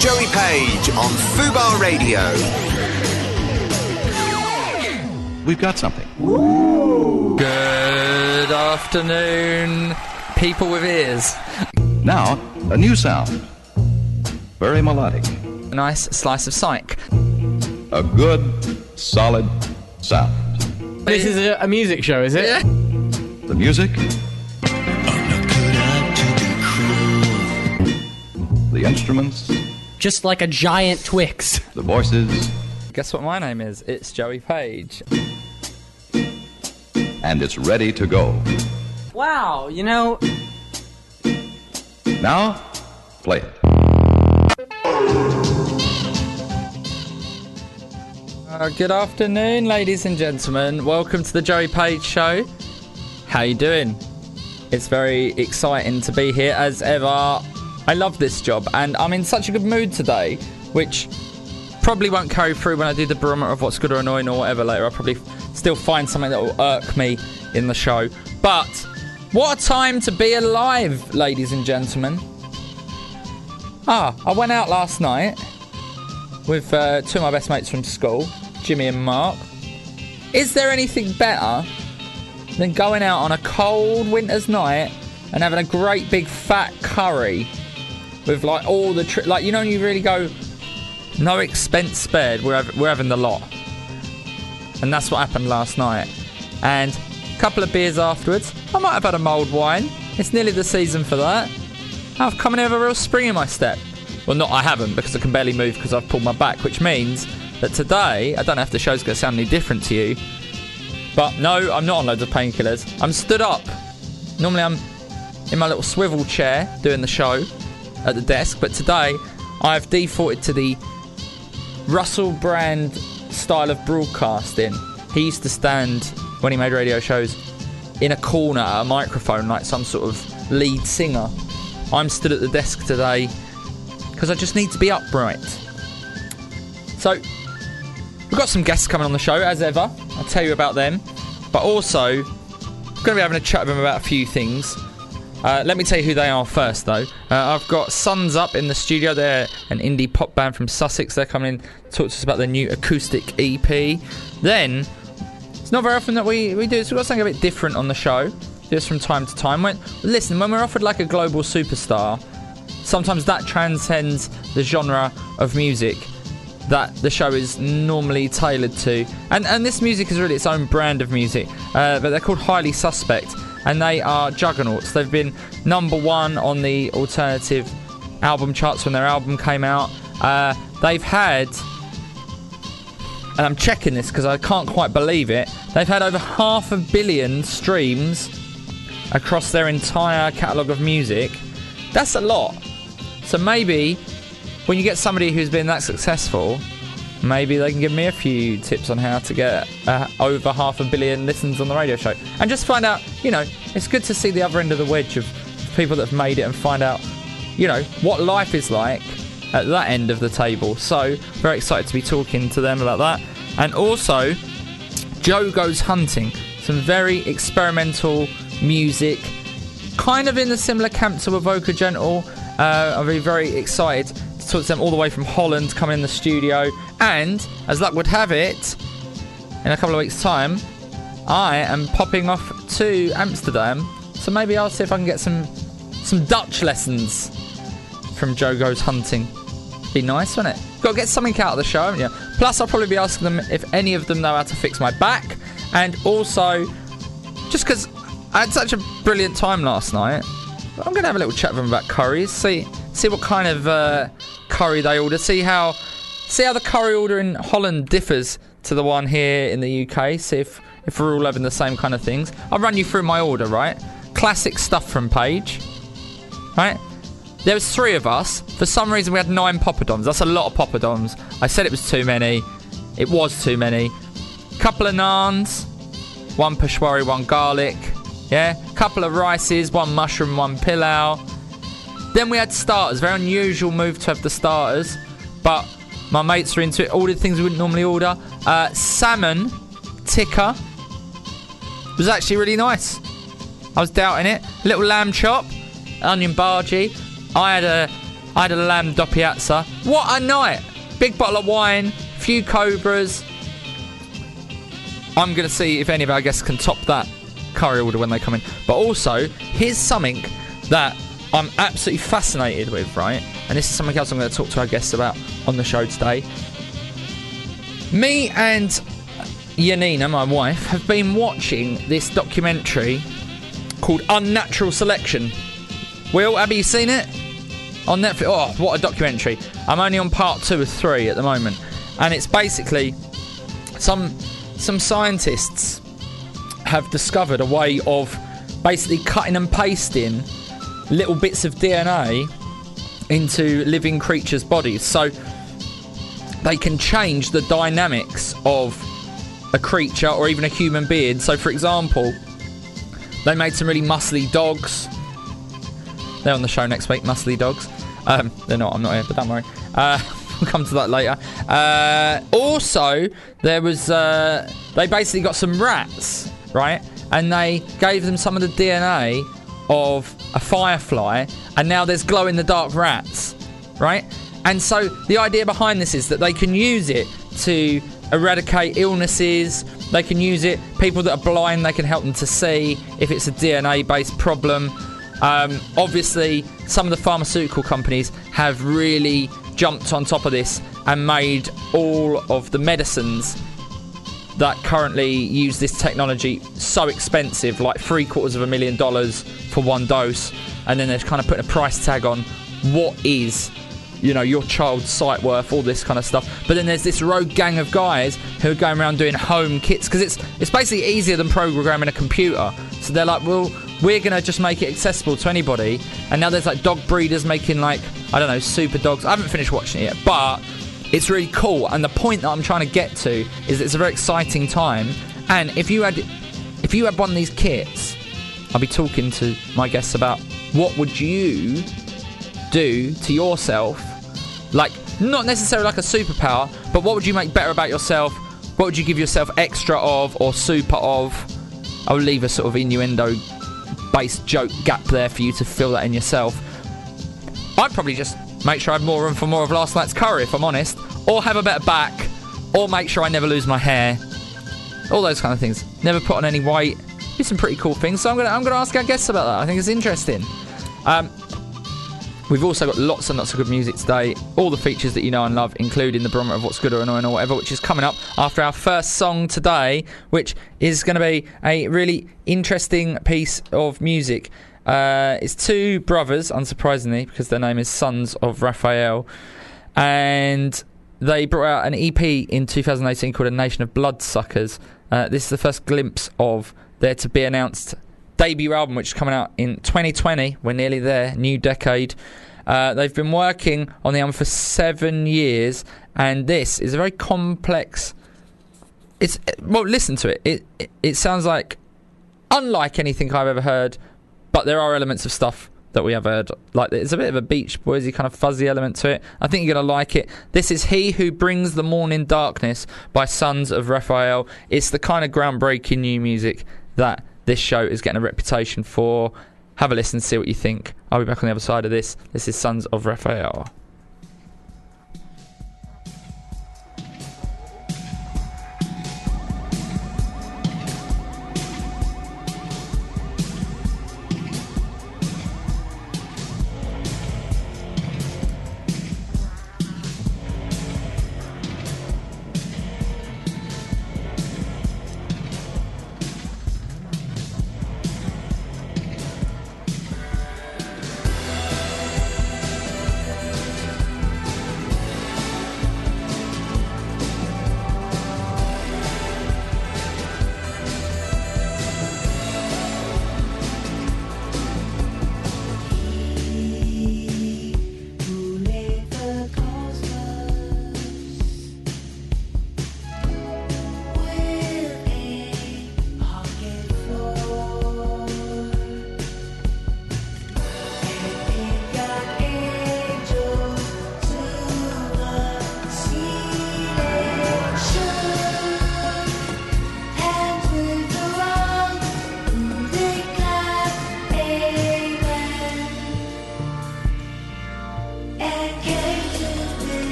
Joey Page on Fubar Radio. We've got something. Good afternoon, people with ears. Now, a new sound. Very melodic. A nice slice of psych. A good, solid sound. This is a music show, is it? Yeah. The music. The instruments. Just like a giant Twix. The voices. Guess what my name is? It's Joey Page. And it's ready to go. Wow, you know... Now, play it. Good afternoon, ladies and gentlemen. Welcome to the Joey Page Show. How you doing? It's very exciting to be here as ever. I love this job and I'm in such a good mood today, which probably won't carry through when I do the barometer of what's good or annoying or whatever later. I'll probably still find something that will irk me in the show. But what a time to be alive, ladies and gentlemen. I went out last night with two of my best mates from school, Jimmy and Mark. Is there anything better than going out on a cold winter's night and having a great big fat curry with like all the like, you know, you really go no expense spared, we're having the lot. And that's what happened last night. And a couple of beers afterwards. I might have had a mulled wine. It's nearly the season for that. I've come in with a real spring in my step. Well, not I haven't, because I can barely move because I've pulled my back, which means that today, I don't know if the show's going to sound any different to you, but no, I'm not on loads of painkillers. I'm stood up. Normally I'm in my little swivel chair doing the show at the desk, but today I've defaulted to the Russell Brand style of broadcasting. He used to stand, when he made radio shows, in a corner at a microphone like some sort of lead singer. I'm stood at the desk today because I just need to be upright. So, we've got some guests coming on the show, as ever. I'll tell you about them. But also, I'm going to be having a chat with them about a few things. Let me tell you who they are first, though. I've got Suns Up in the studio. They're an indie pop band from Sussex. They're coming in to talk to us about their new acoustic EP. Then, it's not very often that we do this. We've got something a bit different on the show. Do this from time to time. When we're offered like a global superstar, sometimes that transcends the genre of music that the show is normally tailored to. And this music is really its own brand of music. But they're called Highly Suspect. And they are juggernauts. They've been #1 on the alternative album charts when their album came out. They've had, and I'm checking this because I can't quite believe it, they've had over 500 million streams across their entire catalogue of music. That's a lot. So maybe when you get somebody who's been that successful, maybe they can give me a few tips on how to get over 500 million listens on the radio show. And just find out, you know, it's good to see the other end of the wedge of people that have made it and find out, you know, what life is like at that end of the table. So, very excited to be talking to them about that. And also, Joe Goes Hunting. Some very experimental music, kind of in the similar camp to Evoca Gentle. I'm very, very excited to talk to them all the way from Holland, coming in the studio. And, as luck would have it, in a couple of weeks' time, I am popping off to Amsterdam. So maybe I'll see if I can get some Dutch lessons from Joe Goes Hunting. Be nice, wouldn't it? Got to get something out of the show, haven't you? Plus, I'll probably be asking them if any of them know how to fix my back. And also, just because I had such a brilliant time last night, I'm going to have a little chat with them about curries. See what kind of curry they order. See how the curry order in Holland differs to the one here in the UK. See if we're all having the same kind of things. I'll run you through my order, right? Classic stuff from Page, right? There was 3 of us. For some reason, we had 9 poppadoms. That's a lot of poppadoms. I said it was too many. It was too many. Couple of naans, 1 peshwari, 1 garlic. Yeah, couple of rices, 1 mushroom, 1 pilau. Then we had starters. Very unusual move to have the starters, but my mates are into it. Ordered things we wouldn't normally order. Salmon tikka was actually really nice. I was doubting it. Little lamb chop, onion bhaji. I had a I had a lamb doppiazza. What a night! Big bottle of wine, few cobras. I'm going to see if any of our guests can top that curry order when they come in. But also, here's something that I'm absolutely fascinated with, right? And this is something else I'm going to talk to our guests about on the show today. Me and Yanina, my wife, have been watching this documentary called Unnatural Selection. Will, have you seen it? On Netflix. Oh, what a documentary. I'm only on part 2 of 3 at the moment. And it's basically some scientists have discovered a way of basically cutting and pasting little bits of DNA into living creatures' bodies. So they can change the dynamics of a creature or even a human being. So, for example, they made some really muscly dogs. They're on the show next week, muscly dogs. They're not, I'm not here, but don't worry. We'll come to that later. Also, there was... they basically got some rats, right? And they gave them some of the DNA of a firefly, and now there's glow-in-the-dark rats, right? And so the idea behind this is that they can use it to eradicate illnesses. They can use it, people that are blind, they can help them to see if it's a DNA-based problem. Obviously, some of the pharmaceutical companies have really jumped on top of this and made all of the medicines that currently use this technology so expensive, like $750,000 for one dose, and then they're kind of putting a price tag on what is, you know, your child's sight worth, all this kind of stuff. But then there's this rogue gang of guys who are going around doing home kits, because it's basically easier than programming a computer. So they're like, well, we're going to just make it accessible to anybody. And now there's like dog breeders making, like, I don't know, super dogs. I haven't finished watching it yet, but it's really cool. And the point that I'm trying to get to is it's a very exciting time. And if you had one of these kits, I'll be talking to my guests about what would you do to yourself, like, not necessarily like a superpower, but what would you make better about yourself? What would you give yourself extra of or super of? I'll leave a sort of innuendo-based joke gap there for you to fill that in yourself. I'd probably just make sure I have more room for more of last night's curry, if I'm honest, or have a better back, or make sure I never lose my hair. All those kind of things. Never put on any weight. Do some pretty cool things. So I'm gonna ask our guests about that. I think it's interesting. We've also got lots and lots of good music today. All the features that you know and love, including the barometer of what's good or annoying or whatever, which is coming up after our first song today, which is going to be a really interesting piece of music. It's two brothers, unsurprisingly, because their name is Sons of Raphael. And they brought out an EP in 2018 called A Nation of Bloodsuckers. This is the first glimpse of their to-be-announced debut album, which is coming out in 2020. We're nearly there, new decade. They've been working on the album for 7 years, and this is a very complex... well, listen to it. It sounds like unlike anything I've ever heard, but there are elements of stuff that we have heard. Like, it's a bit of a Beach Boysy kind of fuzzy element to it. I think you're going to like it. This is He Who Brings the Morning Darkness by Sons of Raphael. It's the kind of groundbreaking new music that this show is getting a reputation for. Have a listen, see what you think. I'll be back on the other side of this. This is Sons of Raphael.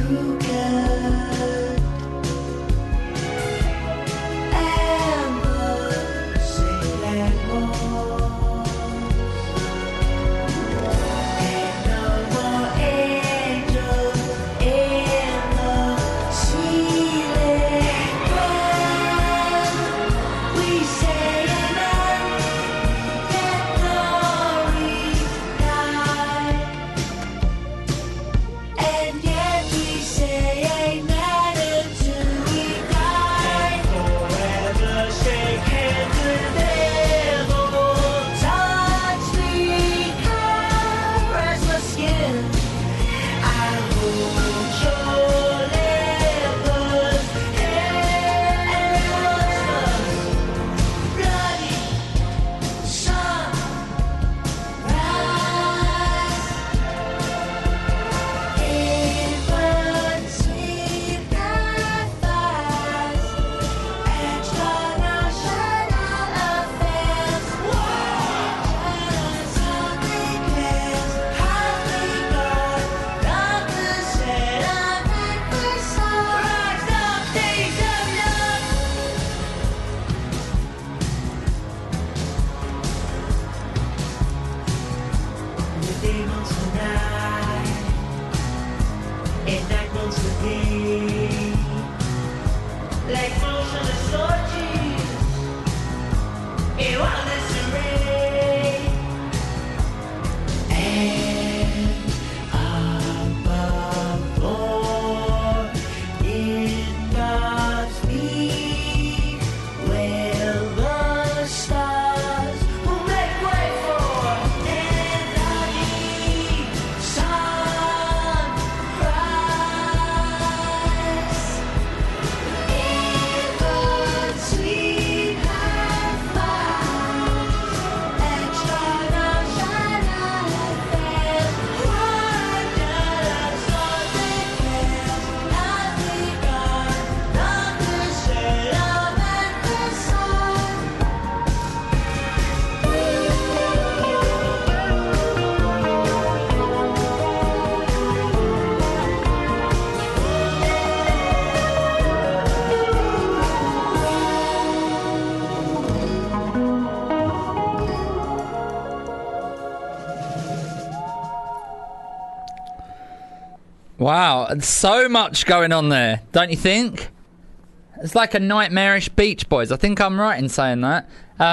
Wow, so much going on there, don't you think? It's like a nightmarish Beach Boys. I think I'm right in saying that.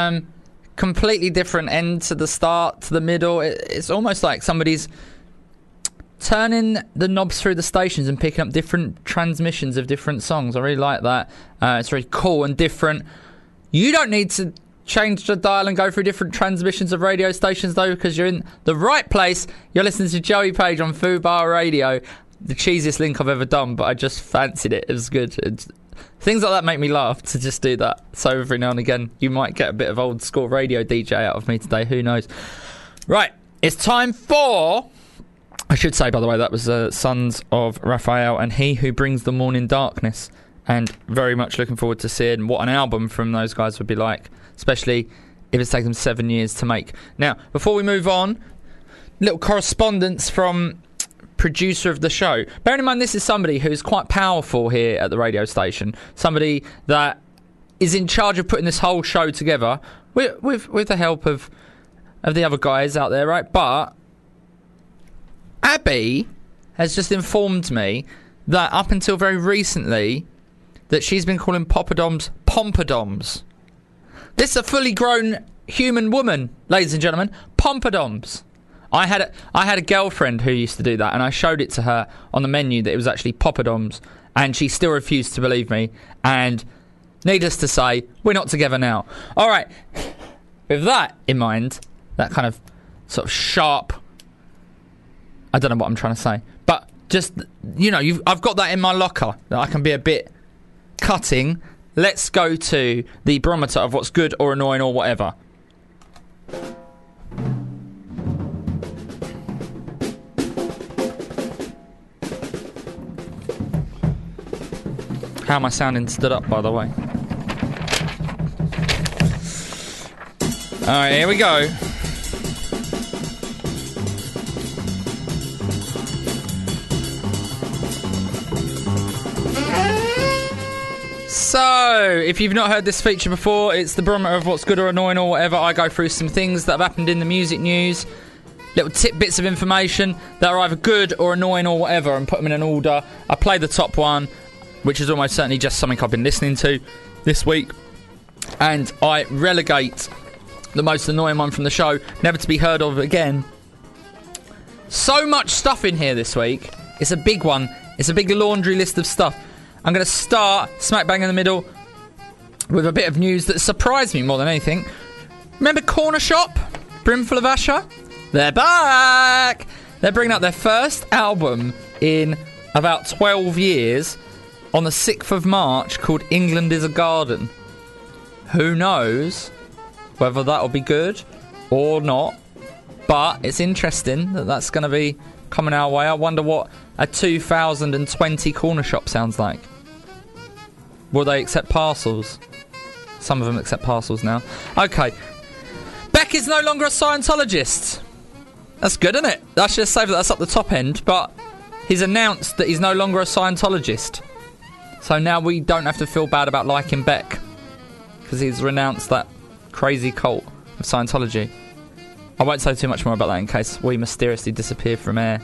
Completely different end to the start, to the middle. It's almost like somebody's turning the knobs through the stations and picking up different transmissions of different songs. I really like that. It's very cool and different. You don't need to change the dial and go through different transmissions of radio stations, though, because you're in the right place. You're listening to Joey Page on Fubar Radio. The cheesiest link I've ever done, but I just fancied it. It was good. Things like that make me laugh, to just do that. So every now and again, you might get a bit of old school radio DJ out of me today. Who knows? Right, it's time for... I should say, by the way, that was Sons of Raphael and He Who Brings the Morning Darkness. And very much looking forward to seeing what an album from those guys would be like, especially if it's taken them 7 years to make. Now, before we move on, little correspondence from producer of the show. Bearing in mind, this is somebody who's quite powerful here at the radio station. Somebody that is in charge of putting this whole show together with the help of the other guys out there, right? But Abby has just informed me that up until very recently that she's been calling poppadoms pompadoms. This is a fully grown human woman, ladies and gentlemen. Pompadoms. I had a girlfriend who used to do that, and I showed it to her on the menu that it was actually poppadoms, and she still refused to believe me. And needless to say, we're not together now. All right. With that in mind, that kind of sort of sharp... I don't know what I'm trying to say. But just, you know, I've got that in my locker, that I can be a bit cutting. Let's go to the barometer of what's good or annoying or whatever. How am I sounding stood up, by the way? Alright, here we go. So, if you've not heard this feature before, it's the barometer of what's good or annoying or whatever. I go through some things that have happened in the music news, little tidbits of information that are either good or annoying or whatever, and put them in an order. I play the top one, which is almost certainly just something I've been listening to this week, and I relegate the most annoying one from the show, never to be heard of again. So much stuff in here this week. It's a big one. It's a big laundry list of stuff. I'm going to start smack bang in the middle with a bit of news that surprised me more than anything. Remember Corner Shop? Brimful of Asher? They're back! They're bringing out their first album in about 12 years on the 6th of March called England is a Garden. Who knows whether that'll be good or not, but it's interesting that that's going to be coming our way. I wonder what a 2020 Corner Shop sounds like. Will they accept parcels? Some of them accept parcels now. Okay. Beck is no longer a Scientologist. That's good, isn't it? That's just say that that's up the top end, but he's announced that he's no longer a Scientologist. So now we don't have to feel bad about liking Beck, because he's renounced that crazy cult of Scientology. I won't say too much more about that in case we mysteriously disappear from air.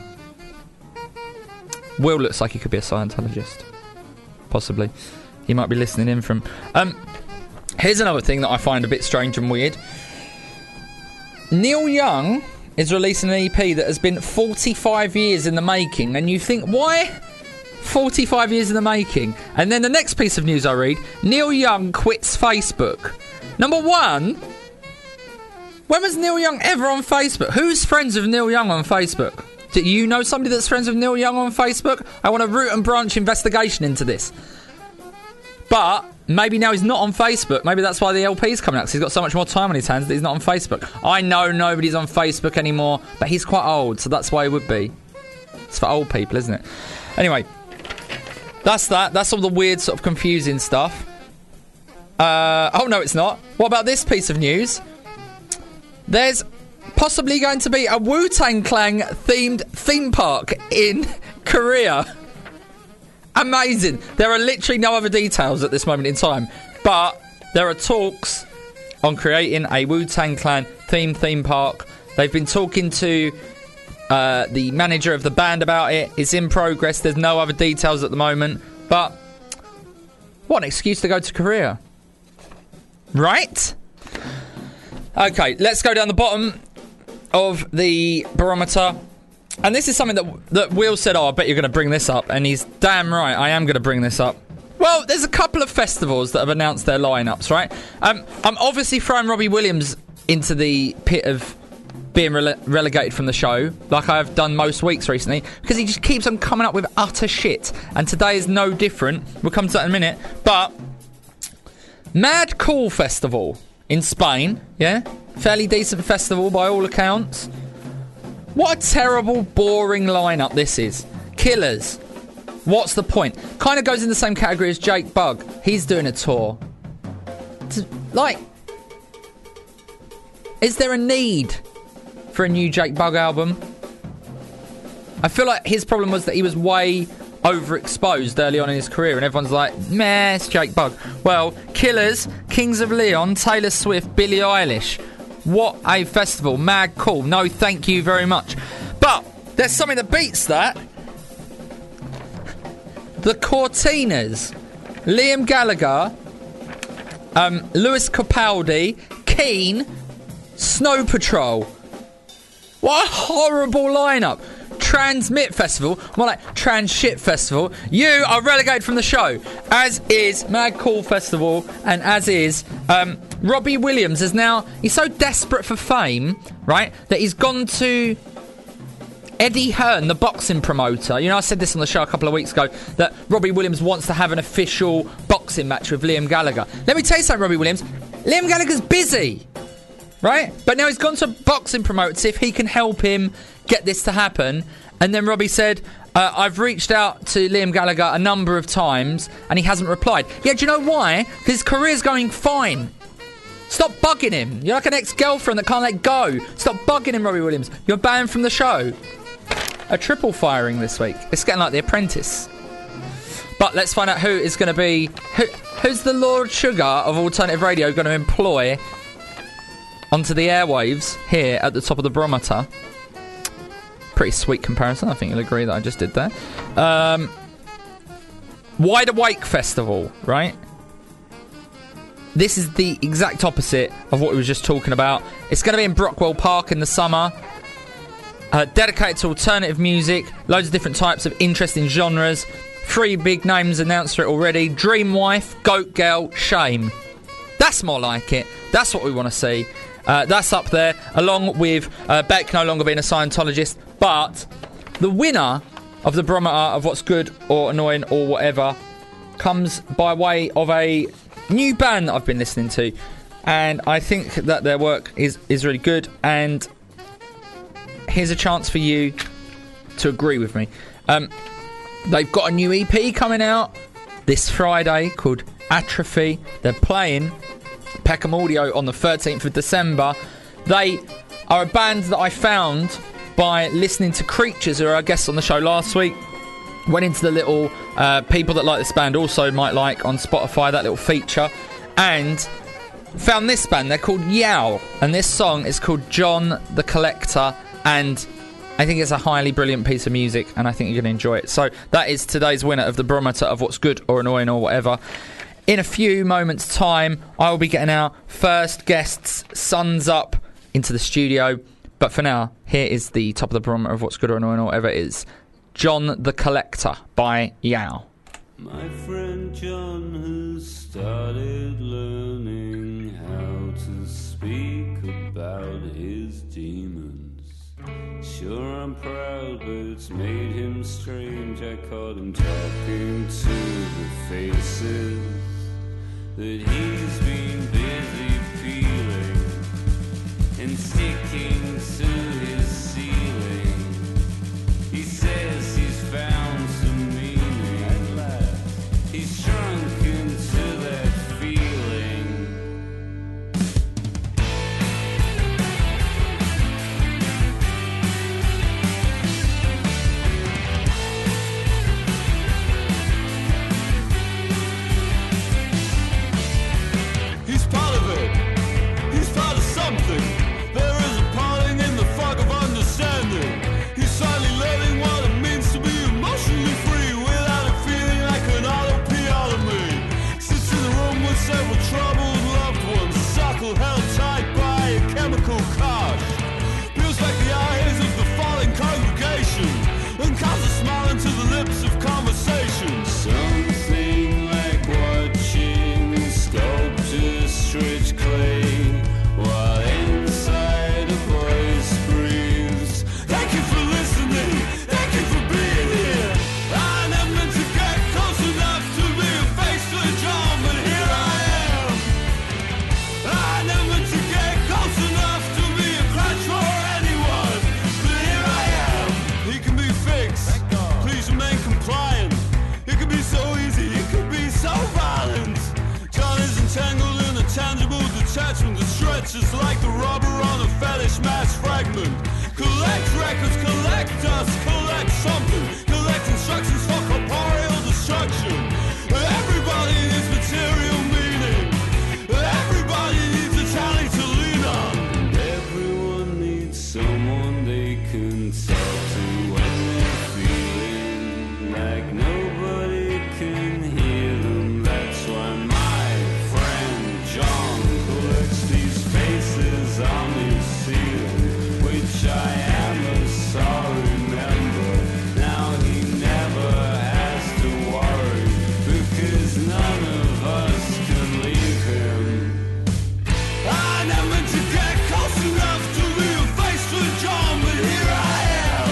Will looks like he could be a Scientologist. Possibly. He might be listening in from... here's another thing that I find a bit strange and weird. Neil Young is releasing an EP that has been 45 years in the making, and you think, why 45 years in the making? And then the next piece of news I read, Neil Young quits Facebook. Number one, when was Neil Young ever on Facebook? Who's friends with Neil Young on Facebook? Do you know somebody that's friends with Neil Young on Facebook? I want a root and branch investigation into this. But maybe now he's not on Facebook. Maybe that's why the LP's coming out, because he's got so much more time on his hands that he's not on Facebook. I know nobody's on Facebook anymore, but he's quite old, so that's why he would be. It's for old people, isn't it? Anyway, that's that. That's all the weird sort of confusing stuff. Oh, no, it's not. What about this piece of news? There's possibly going to be a Wu-Tang Clan themed theme park in Korea. Amazing. There are literally no other details at this moment in time, but there are talks on creating a Wu-Tang Clan themed theme park. They've been talking to the manager of the band about it. It's in progress. There's no other details at the moment, but what an excuse to go to Korea. Right? Okay, let's go down the bottom of the barometer. And this is something that Will said, I bet you're going to bring this up. And he's damn right, I am going to bring this up. Well, there's a couple of festivals that have announced their lineups, right? I'm obviously throwing Robbie Williams into the pit of being relegated from the show, like I've done most weeks recently, because he just keeps on coming up with utter shit. And today is no different. We'll come to that in a minute. But Mad Cool Festival in Spain, yeah? Fairly decent festival by all accounts. What a terrible, boring lineup this is. Killers. What's the point? Kind of goes in the same category as Jake Bugg. He's doing a tour. Like, is there a need for a new Jake Bugg album? I feel like his problem was that he was way overexposed early on in his career, and everyone's like, meh, it's Jake Bugg. Well, Killers, Kings of Leon, Taylor Swift, Billie Eilish. What a festival. Mad cool. No, thank you very much. But there's something that beats that. The Cortinas. Liam Gallagher, Lewis Capaldi, Keane, Snow Patrol. What a horrible lineup. Transmit Festival, more like Trans Shit Festival. You are relegated from the show, as is Mad Cool Festival, and as is Robbie Williams. Is now, he's so desperate for fame, right, that he's gone to Eddie Hearn, the boxing promoter. You know, I said this on the show a couple of weeks ago, that Robbie Williams wants to have an official boxing match with Liam Gallagher. Let me tell you something, Robbie Williams. Liam Gallagher's busy, right? But now he's gone to a boxing promoter to see if he can help him get this to happen. And then Robbie said, I've reached out to Liam Gallagher a number of times and he hasn't replied. Yeah, do you know why? Because his career's going fine. Stop bugging him. You're like an ex-girlfriend that can't let go. Stop bugging him, Robbie Williams. You're banned from the show. A triple firing this week. It's getting like The Apprentice. But let's find out who is going to be... Who's the Lord Sugar of alternative radio going to employ onto the airwaves here at the top of the barometer? Pretty sweet comparison. I think you'll agree that I just did there. Wide Awake Festival, right? This is the exact opposite of what we were just talking about. It's going to be in Brockwell Park in the summer. Dedicated to alternative music. Loads of different types of interesting genres. 3 big names announced for it already. Dream Wife, Goat Girl, Shame. That's more like it. That's what we want to see. That's up there, along with Beck no longer being a Scientologist. But the winner of the barometer of what's good or annoying or whatever comes by way of a new band that I've been listening to. And I think that their work is really good. And here's a chance for you to agree with me. They've got a new EP coming out this Friday called Atrophy. They're playing Peckham Audio on the 13th of December. They are a band that I found by listening to Creatures, who are our guests on the show last week. Went into the little people that like this band also might like on Spotify, that little feature, and found this band. They're called Yow, and this song is called John the Collector, and I think it's a highly brilliant piece of music, and I think you're going to enjoy it. So that is today's winner of the barometer of what's good or annoying or whatever. In a few moments' time, I will be getting our first guest's sons up into the studio. But for now, here is the top of the barometer of what's good or annoying or whatever it is. John the Collector by Yow. My friend John has started learning how to speak about his demons. Sure, I'm proud, but it's made him strange. I caught him talking to the faces that he's been busy peeling and sticking to his ceiling. He says he's found some meaning at last. He's shrunk into that feeling. He's part of it. He's part of something. There is a parting in the fog of understanding. He's finally learning what it means to be emotionally free without it feeling like an autopiotomy. Sits in the room with several troubled loved ones, suckle held tight by a chemical cosh. Peels back the eyes of the falling congregation and casts a smile into the lips of conversation. Something like watching sculptors stretch clay while inside a voice breathes. Thank you for listening. Thank you for being here. I never meant to get close enough to be a face to a John, but here I am. I never meant to get close enough to be a crutch for anyone, but here I am. He can be fixed. Please remain compliant. It can be so easy. It can be so violent. John is entangled in a tangible detachment that stretches like the rubber on a fetish mass fragment. Collect records, collect dust, collect something. Collect instructions for corporeal destruction. Everybody needs material meaning. Everybody needs a tally to lean on. And everyone needs someone they can talk to when they're feeling like nobody can hear them. That's why my friend John collects these faces on his ceiling, which I am a sorry member. Now he never has to worry, because none of us can leave him. I never meant to get close enough to be a face to a John, but here I am.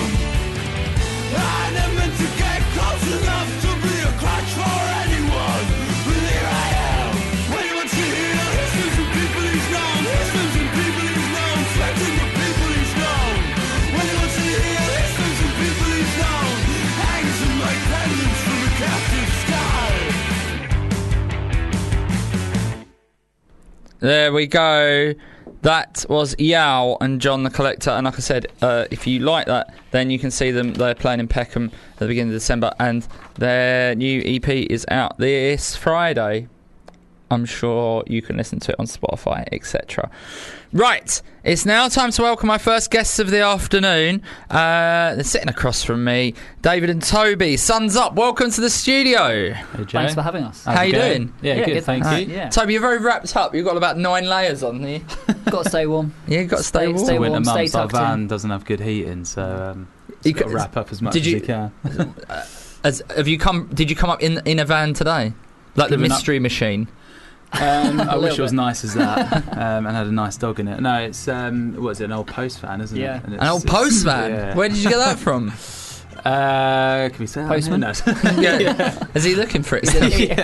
I never meant to get close enough to be a crutch for anyone, but here I am. When he wants to hear histories from people he's known, histories from people he's known, friends and the people he's known. When he wants to hear histories from people he's known, hangs them like pendants from a captive sky. There we go. That was Yao and John the Collector, and like I said, if you like that, then you can see them. They're playing in Peckham at the beginning of December, and their new EP is out this Friday. I'm sure you can listen to it on Spotify, etc. Right, it's now time to welcome my first guests of the afternoon. They're sitting across from me, David and Toby. Suns up, welcome to the studio. Hey, Joe. Thanks for having us. How you doing? Yeah, good, thank you. Yeah. Toby, you're very wrapped up. You've got about 9 layers on here. Got to stay warm. Yeah, you've got to stay warm. Stay Winter warm, stay months, our tucked in. van doesn't have good heating, so You you've got could- to wrap up as much did as you- you can. Did you come up in a van today? Like the Driven up- mystery machine? I wish little it was bit. nice as that, and had a nice dog in it. No, it's what is it? An old post van, isn't Yeah. it? And An old post van? Yeah. Where did you get that from? Can we say that? Postman? No. Yeah. Is he looking for it?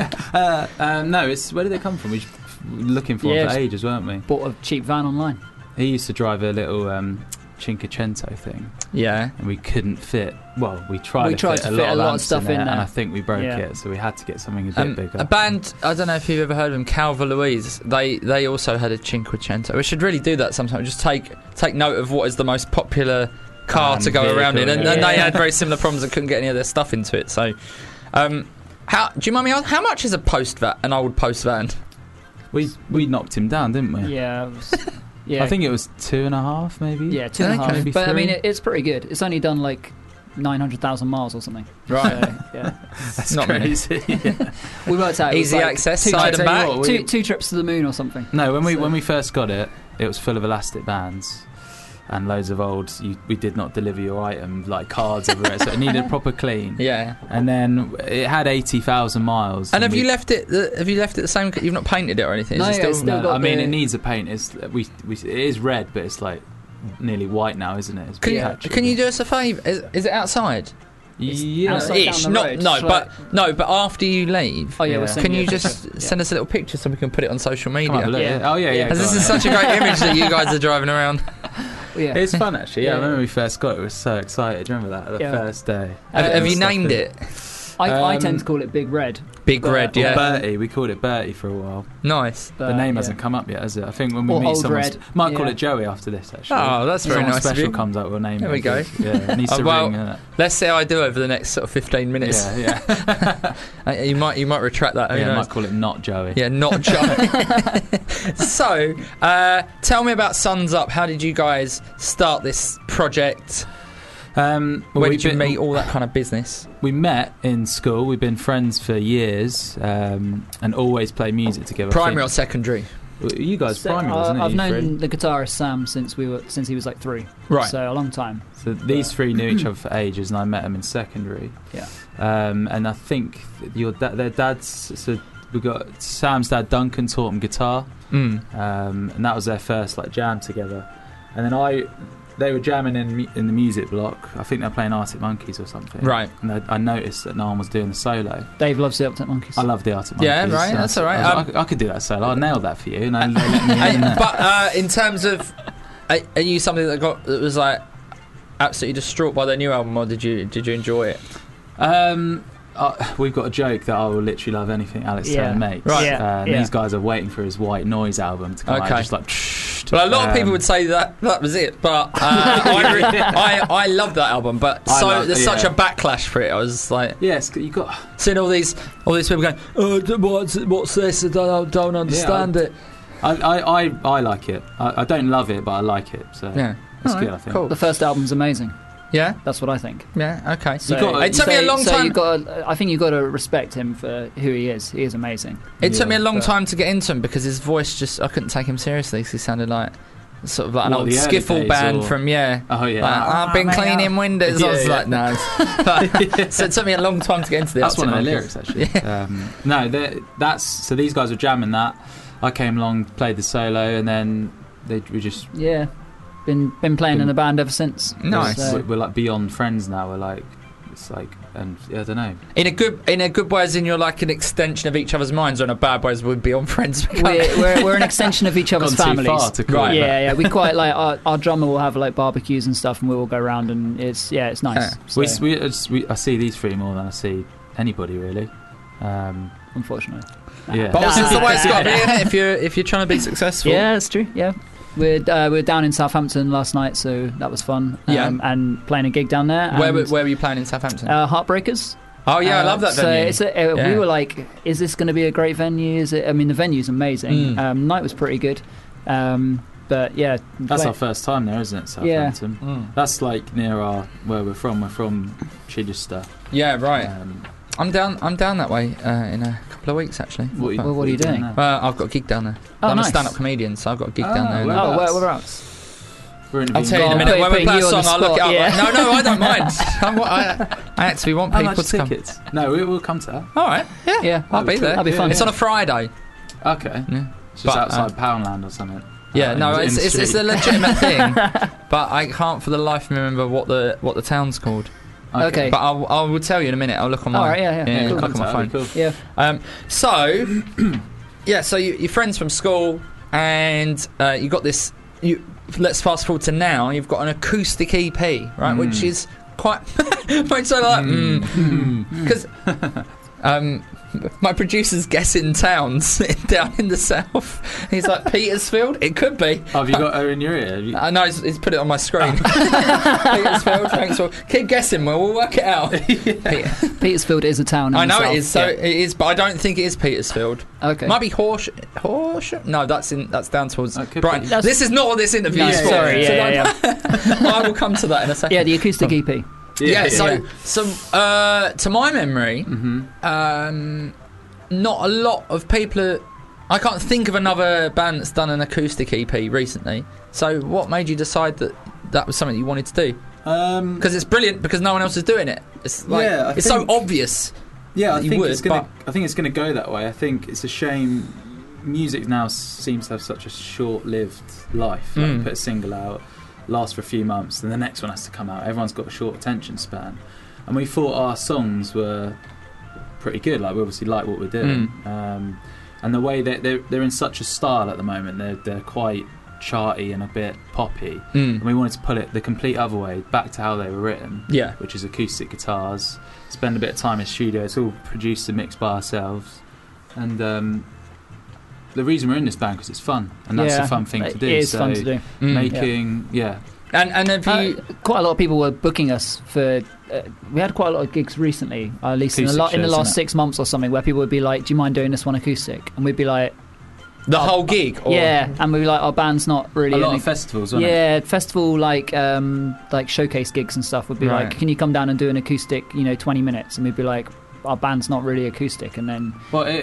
No, it's where did they come from? We were looking for Yeah, them for just- ages, weren't we? Bought a cheap van online. He used to drive a little Cinquecento thing, Yeah. and we couldn't fit. Well, we tried We to tried fit to a fit lot a of lot of lamps stuff in there, there. and I think we broke Yeah. it, so we had to get something a bit bigger. A band, I don't know if you've ever heard of them, Calva Louise. They also had a Cinquecento. We should really do that sometime. Just take note of what is the most popular car to go around in, and vehicle, they yeah. had very similar problems and couldn't get any of their stuff into it. So, how do you mind me asking, how much is a an old post van? We knocked him down, didn't we? Yeah. Yeah. I think it was 2.5, maybe. Yeah, 2.5. Maybe But I mean, 3. it's pretty good. It's only done like 900,000 miles or something. Right. So, yeah. That's Not many. crazy. Yeah. We worked out. It was Easy like access, two side trips- and back. What, two trips to the moon or something. No, when So- we first got it, it was full of elastic bands and loads of old. We did not deliver your item, like cards everywhere, so it needed a proper clean. Yeah. And then it had 80,000 miles. And have you left it? Have you left it the same? You've not painted it or anything? No, Is it it's still No, got I mean, the- it needs a paint. It is red, but it's like nearly white now, isn't it? It's Can, patchy. can you do us a favour? Is it outside? Yeah. outside. Ish. down the Not road, no, shall but after you leave, Oh yeah, Yeah. we'll send can you a just picture. send us a little picture so we can put it on social media? Come have a look. Yeah. Oh yeah. As go this on. is such a great image that you guys are driving around. Yeah. It's fun actually. Yeah, Yeah. I remember we first got it. We were so excited. Do you remember that? The Yeah. first day. Have you Stuff named in- it? I Um, tend to call it Big Red. Big But- Red, Or yeah. Bertie. We called it Bertie for a while. Nice. But, The name yeah. hasn't come up yet, has it? I think when we Or meet Old someone, Red, might call yeah. it Joey after this. Actually, Oh, that's very someone nice of special you. comes up, we'll name There it. we go. Yeah, it needs to well, ring. innit? Let's see how I do over the next sort of 15 minutes. Yeah. You might retract that. Who Yeah, knows? might call it not Joey. Yeah, not Joe. So, tell me about Suns Up. How did you guys start this project? Well, Where we've did you been- meet? All that kind of business. We met in school. We've been friends for years, and always play music together. I Primary or think- secondary? You guys primary, wasn't it? I've you known three? the guitarist Sam since he was like 3. Right. So a long time. So these three knew each other for ages, and I met them in secondary. Yeah. And I think their dads. So we got Sam's dad Duncan taught them guitar, and that was their first like jam together. And then they were jamming in the music block. I think they're playing Arctic Monkeys or something. Right. And I noticed that no one was doing the solo. Dave loves the Arctic Monkeys. I love the Arctic Monkeys. Yeah, right, that's all right. I was like, I could do that solo. I nailed that for you. And they let me in. But in terms of, are you somebody that was like absolutely distraught by their new album, or did you enjoy it? We've got a joke that I will literally love anything Alex Yeah. Turner makes. Right. Yeah. These guys are waiting for his White Noise album to come out. Okay. Just like, Well, a lot of people would say that was it, but I love that album. But there's such a backlash for it. I was like, yes, you got. seeing all these people going, oh, what's this? I don't understand it. I like it. I don't love it, but I like it. So Yeah, it's Alright, good. I think. cool. The first album's amazing. Yeah, That's what I think. yeah, okay. So, it took me a long time. I think you got to respect him for who he is. He is amazing. It took me a Yeah, long but- time to get into him because his voice I couldn't take him seriously because he sounded like sort of like an What, old the early skiffle days band or- from like, Oh yeah. I've been mate, cleaning windows. I was Yeah, like, no. But, so it took me a long time to get into the That's one of Arctic their Monkeys. lyrics, actually. No, that's so. These guys were jamming that. I came along, played the solo, and then we just. Yeah, been playing in a band ever since. Nice. So- We're like beyond friends now. We're like, it's like, and I don't know. In a good way, as in you're like an extension of each other's minds, or in a bad way, as we'd be on friends. we're an extension of each other's Gone too families. far to call Right. it Yeah, yeah. We quite like our drummer will have like barbecues and stuff, and we will go around, and it's nice. Yeah. So, I see these three more than I see anybody really. unfortunately. Yeah. But also, it's the way it's got to be, Yeah. isn't it? If you're trying to be successful. Yeah, that's true. Yeah. We're down in Southampton last night, so that was fun. Yeah. And playing a gig down there. And, Where were you playing in Southampton? Heartbreakers. Oh yeah, I love that venue. So we were like, is this going to be a great venue? Is it? I mean, the venue's amazing. Night was pretty good. But yeah, that's our first time there, isn't it? Southampton. Yeah. That's like near where we're from. We're from Chichester. Yeah, right. I'm down that way in a couple of weeks actually. What are you doing? I've got a gig down there. I'm a stand-up comedian, so I've got a gig down there. Whereabouts? I'll tell you in a minute. When we play a song, I'll look it up. Yeah. No, I don't mind. I actually want people to come. Tickets? No, we'll come to that. All right. Yeah. I'll be there. That'll be fun. It's on a Friday. Okay. Yeah. It's just outside Poundland or something. Yeah, no, it's a legitimate thing, but I can't for the life of me remember what the town's called. Okay. But I will tell you in a minute. I'll look on my All right, yeah, cool. look on my phone. Cool. Yeah. So you're friends from school, and you got this. Let's fast forward to now. You've got an acoustic EP, right, which is quite. Might say like because. My producer's guessing towns down in the south. He's like, Petersfield? It could be. Oh, have you got her in your ear? No, he's put it on my screen. Petersfield, thanks for... Keep guessing, we'll work it out. Petersfield is a town in I know the south. It is, so it is, but I don't think it is Petersfield. Okay. Might be Horsham? No, that's down towards Brighton. Be. This is not what this interview is for. Sorry, I will come to that in a second. Yeah, the acoustic EP. So to my memory, not a lot of people I can't think of another band that's done an acoustic EP recently. So what made you decide that was something you wanted to do? Because it's brilliant because no one else is doing it. It's like it's so obvious. Yeah, I think it's gonna go that way. I think it's a shame music now seems to have such a short-lived life. Like you put a single out, lasts for a few months, and the next one has to come out. Everyone's got a short attention span, and we thought our songs were pretty good. Like we obviously like what we're doing, and the way that they're in such a style at the moment, they're quite charty and a bit poppy, and we wanted to put it the complete other way, back to how they were written, which is acoustic guitars. Spend a bit of time in studio. It's all produced and mixed by ourselves, and the reason we're in this band because it's fun, and that's a fun thing to do. It is fun to do. Making, And have you... quite a lot of people were booking us for... we had quite a lot of gigs recently, at least in the last 6 months or something, where people would be like, do you mind doing this one acoustic? And we'd be like... The whole gig? Or? Yeah, and we'd be like, our band's not really... A lot of festivals, wasn't it? Yeah, festival, like showcase gigs and stuff would be like, can you come down and do an acoustic, 20 minutes? And we'd be like... our band's not really acoustic, and then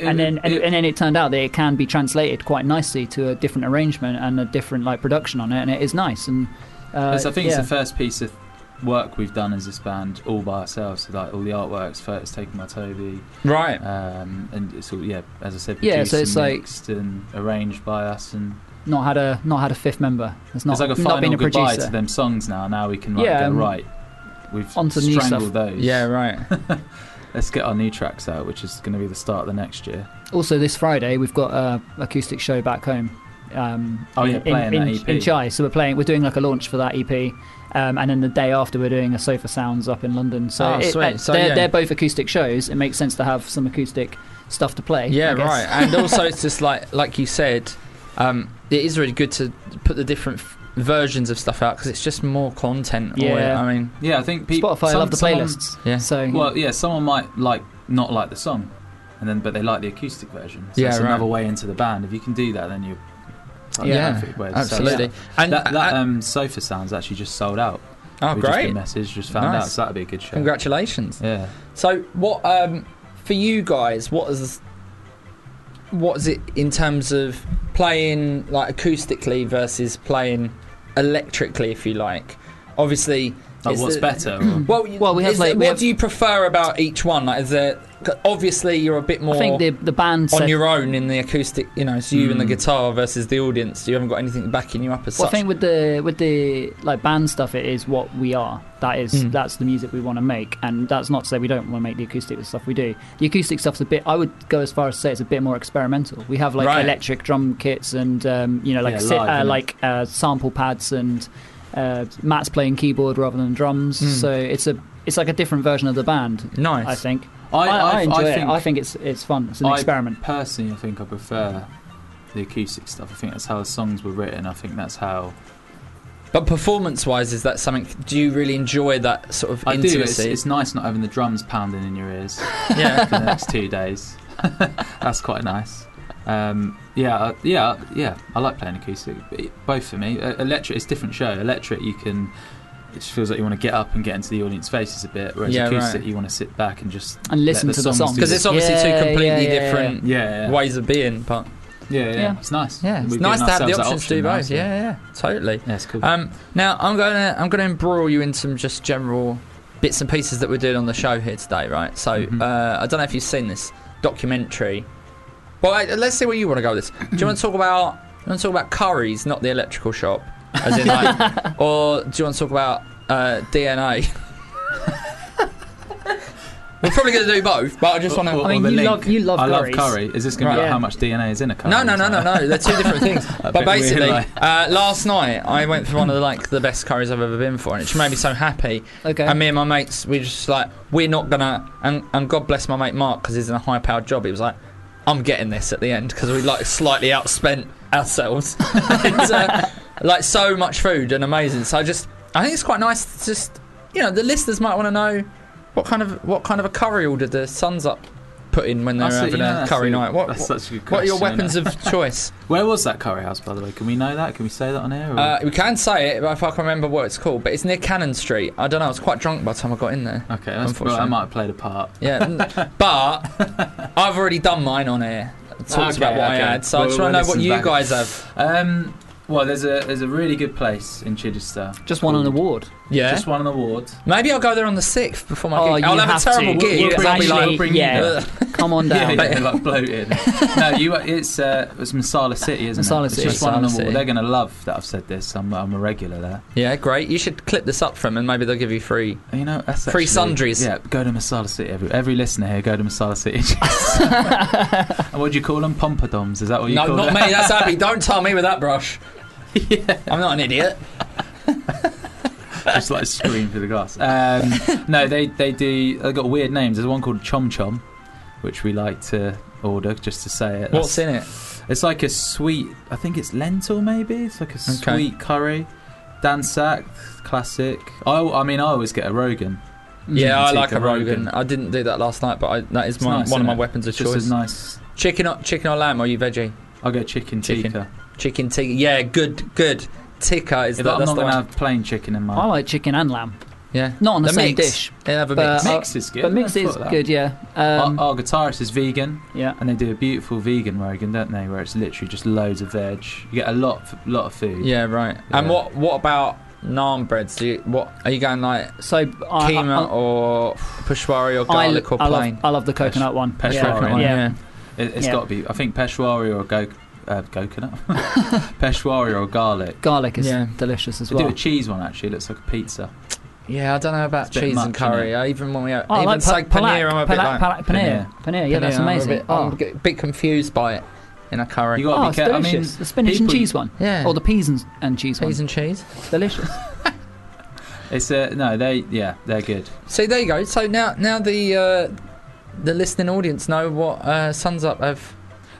it turned out that it can be translated quite nicely to a different arrangement and a different production on it, and it is nice. And I think it's the first piece of work we've done as this band all by ourselves. So all the artwork's photos taken by Toby, right? And it's all as I said, produced, so it's mixed and arranged by us, and not had a fifth member. It's like a final not been a goodbye producer to them songs now. Now we can go right. We've onto new strangled stuff. those. Yeah, right. Let's get our new tracks out, which is going to be the start of the next year. Also, this Friday we've got an acoustic show back home. Playing that EP in Chai. So we're doing a launch for that EP, and then the day after we're doing a Sofa Sounds up in London. So sweet. So they're both acoustic shows. It makes sense to have some acoustic stuff to play. Yeah, right. And also, it's just like you said, it is really good to put the different versions of stuff out because it's just more content. I think people Spotify love the playlists. Someone might not like the song, but they like the acoustic version. So it's another way into the band. If you can do that, then you're perfect way to absolutely. And that Sofa Sounds actually just sold out. Oh, we great! Just found out, so that'd be a good show. Congratulations! Yeah. So, what for you guys? What is it in terms of playing acoustically versus playing electrically, if you like? Obviously, what's better? What do you prefer about each one? Is there? Obviously, you're a bit more. I think the band on your own in the acoustic. It's you and the guitar versus the audience. You haven't got anything backing you up as such. I think with the band stuff, it is what we are. That's the music we want to make, and that's not to say we don't want to make the acoustic stuff we do. The acoustic stuff's a bit. I would go as far as to say it's a bit more experimental. We have electric drum kits and sample pads, and Matt's playing keyboard rather than drums. So it's like a different version of the band. Nice, I think. I enjoy it. I think it's fun. It's an experiment. Personally, I think I prefer the acoustic stuff. I think that's how the songs were written. I think that's how. But performance-wise, is that something? Do you really enjoy that sort of intimacy? I do. It's nice not having the drums pounding in your ears. Yeah. For the next 2 days. That's quite nice. I like playing acoustic. Both for me. Electric, it's a different show. Electric, it just feels like you want to get up and get into the audience faces a bit, whereas acoustic, you want to sit back and just listen to the songs, because it's obviously two completely different ways of being. But it's nice. Yeah, it's nice to have the options to do both. Yeah, totally. Yeah, it's cool. Now I'm gonna embroil you in some just general bits and pieces that we're doing on the show here today, right? So I don't know if you've seen this documentary. Well, let's see where you want to go with this. Do you want to talk about Curry's, not the electrical shop, as in like, or do you want to talk about DNA? We're probably going to do both, but I just want to. I mean, you love. I love curries. curry. Is this going to be like how much DNA is in a curry? No. They're two different things. But basically, last night I went for one of the best curries I've ever been for, and it just made me so happy. Okay. And me and my mates, we just like, we're not gonna. And God bless my mate Mark, because he's in a high-powered job. He was like, I'm getting this at the end, because we like slightly outspent ourselves. And, like so much food and amazing. So I think it's quite nice to just, the listeners might want to know what kind of a curry order the Suns Up put in when they're having a curry night. That's such a good question. What are your weapons of choice? Where was that curry house, by the way? Can we know that? Can we say that on air? We can say it, but if I can remember what it's called. But it's near Cannon Street. I don't know. I was quite drunk by the time I got in there. Okay, I might have played a part. Yeah, but I've already done mine on air. Talked about what I had, so I just want to know what you guys have. Well, there's a really good place in Chichester. Just won an award. Yeah. Just won an award. Maybe I'll go there on the 6th before my gig. I'll have a terrible gig. I'll be like, come on down. Like bloated. No, it's Masala City, isn't it? Masala City. Just won an award. They're going to love that I've said this. I'm a regular there. Yeah, great. You should clip this up from, and maybe they'll give you free. That's free sundries. Yeah, go to Masala City. Every listener here, go to Masala City. And what do you call them? Pompadoms? Is that what you call them? No, not me. That's Abby. Don't tar me with that brush. Yeah. I'm not an idiot. Just like scream through the glass. No, they do. They've got weird names. There's one called Chom Chom, which we like to order just to say it. What's in it? It's like a sweet. I think it's lentil. Maybe it's like a sweet curry. Dansak, classic. I always get a Rogan. Yeah, I like a Rogan. I didn't do that last night, but that is one of my weapons of choice. Just as nice. Chicken or lamb? Or are you veggie? I'll go chicken tikka. Chicken tikka. Yeah, good. Tikka is I'm not going to have plain chicken in mine. I like chicken and lamb. Yeah. Not on the same dish. They have a mix. Mix is good. But mix is good, yeah. Our guitarist is vegan. Yeah. And they do a beautiful vegan Rogan, don't they? Where it's literally just loads of veg. You get a lot of food. Yeah, right. Yeah. And what about naan breads? What are you going like? Keema or Peshwari or garlic or plain? I love the coconut one. Peshwari. Yeah. It's got to be. I think Peshwari or coconut. Peshwari or garlic. Garlic is delicious as well. They do a cheese one actually. It looks like a pizza. Yeah, I don't know about cheese and curry. Even when we like paneer, I'm a bit like paneer. Yeah, that's amazing. I'm a bit confused by it in a curry. You got to be careful. Delicious. I mean, the spinach and cheese one. Yeah. Or the peas and cheese one. Peas and cheese. Delicious. It's they're good. So there you go. So now the listening audience know what Suns Up have.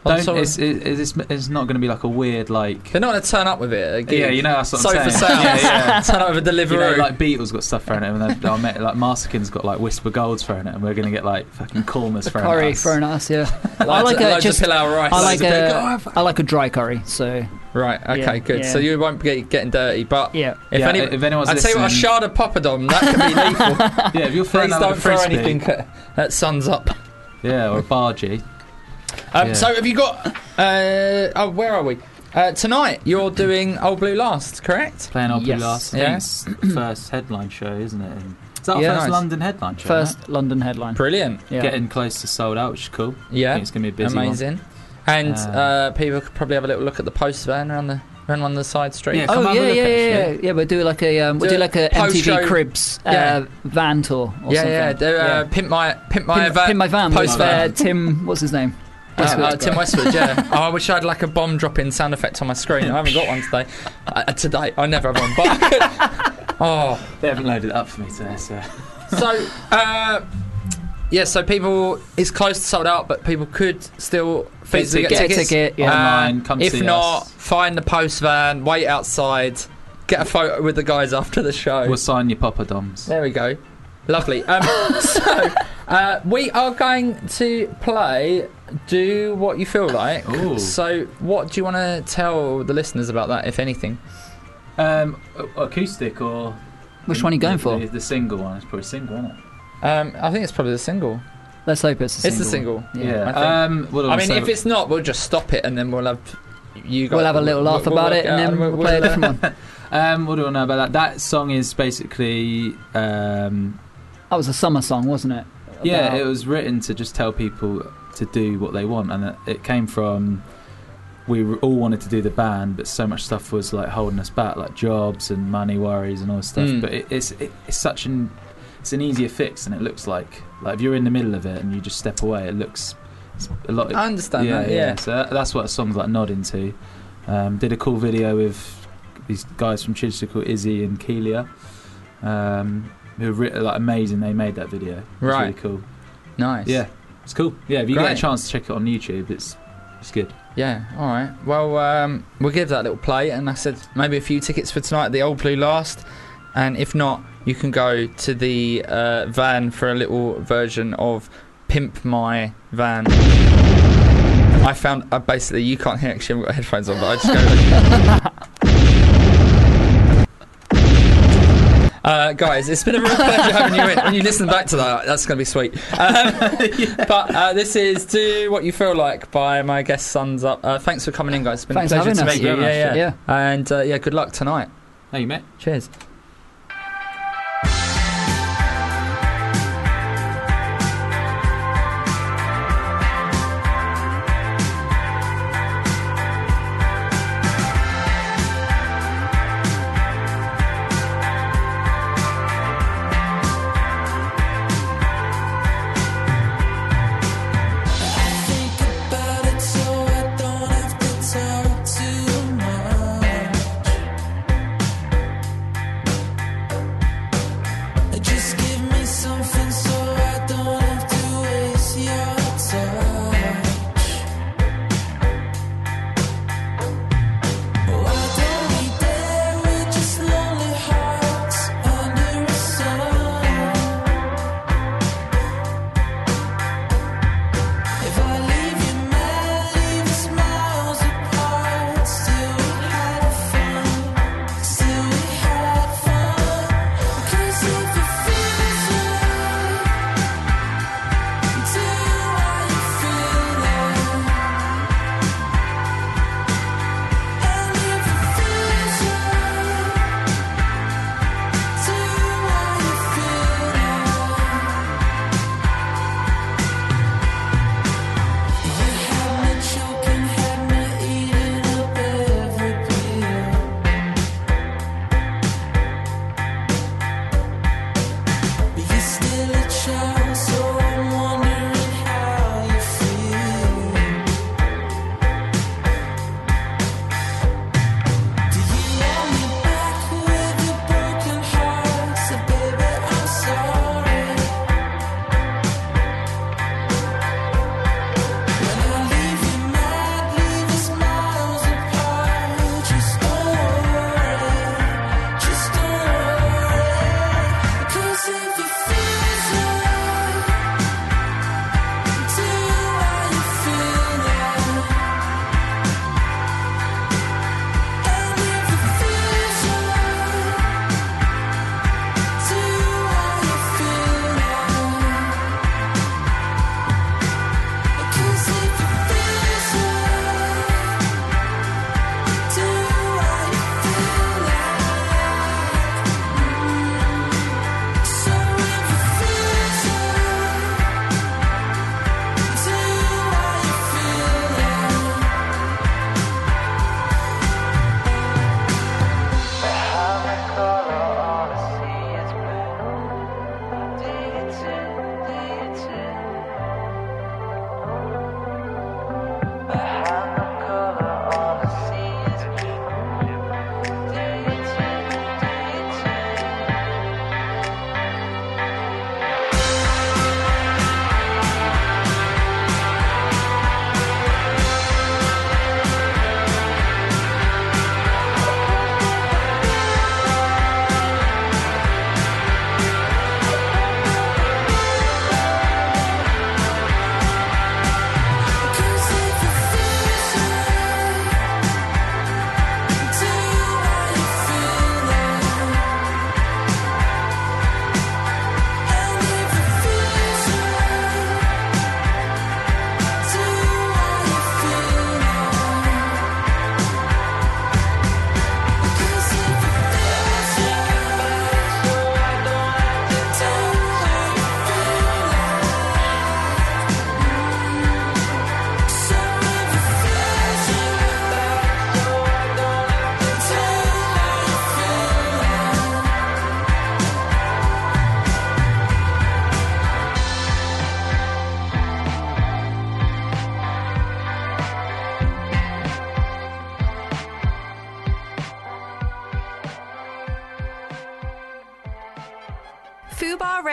It's not going to be like a weird like. They're not going to turn up with it. Yeah, that's what I'm saying. Sale. Yeah. Turn up with a Deliveroo. Like Beatles got stuff thrown at them, and like Masterkin's got like Whisper Golds thrown at them. We're going to get like fucking Cormers thrown at us. Curry thrown at us, yeah. I like of pilau rice. I like a dry curry. So. Right. Okay. Good. Yeah. So you won't be getting dirty, but if anyone's I'd say what a shard of poppadom that can be lethal. Yeah, if you're throwing please don't throw anything that Suns Up. Yeah, or a bargee. So have you got? Where are we? Tonight you're doing Old Blue Last, correct? Playing Old Blue Last. It's the first headline show, isn't it? Is that our first London headline show? First London headline. Brilliant. Yeah. Getting close to sold out, which is cool. Yeah, I think it's going to be a busy amazing. One. And people could probably have a little look at the post van around one of the side streets. Yeah. We'll do like a MTV Cribs van tour. Or something. Pimp my van. Post van. Tim, what's his name? Tim Westwood, yeah. I wish I had like a bomb dropping sound effect on my screen. I haven't got one today. I never have one. But they haven't loaded it up for me today. So so people, it's close to sold out, but people could still feasibly get tickets. Get a ticket, online, come if see not, us. find the post van, wait outside, get a photo with the guys after the show. We'll sign your poppadoms. There we go. Lovely. So, we are going to play Do What You Feel Like. Ooh. So, what do you want to tell the listeners about that, if anything? Acoustic or... Which one are you going for? The single one. It's probably single, isn't it? I think it's probably the single. Let's hope it's the single. It's the single. Yeah. I mean, if it's not, we'll just stop it and then we'll have you guys. We'll have a little laugh about it and then we'll play a different one. What do I know about that? That song is basically... that was a summer song, wasn't it? Yeah, it was written to just tell people to do what they want, and it came from... We all wanted to do the band, but so much stuff was like holding us back, like jobs and money worries and all this stuff. But it's such an easier fix, and it looks like if you're in the middle of it and you just step away, it looks a lot. I understand that. Yeah. So that's what a song's like nodding to. Did a cool video with these guys from Chichester called Izzy and Keelia, who are like amazing. They made that video. It's really cool. Nice. Yeah, it's cool. Yeah, if you Great. get a chance to check it on YouTube, it's good. Yeah, alright. Well, we'll give that a little play, and I said maybe a few tickets for tonight at the Old Blue Last, and if not, you can go to the van for a little version of Pimp My Van. I found, basically, you can't hear it because you haven't got headphones on, but I just go... guys, it's been a real pleasure having you in. When you listen back to that, that's going to be sweet. But this is Do What You Feel Like by my guest Sons Up. Thanks for coming in, guys. It's been a pleasure to meet you. Yeah. And good luck tonight. Hey, mate. Cheers.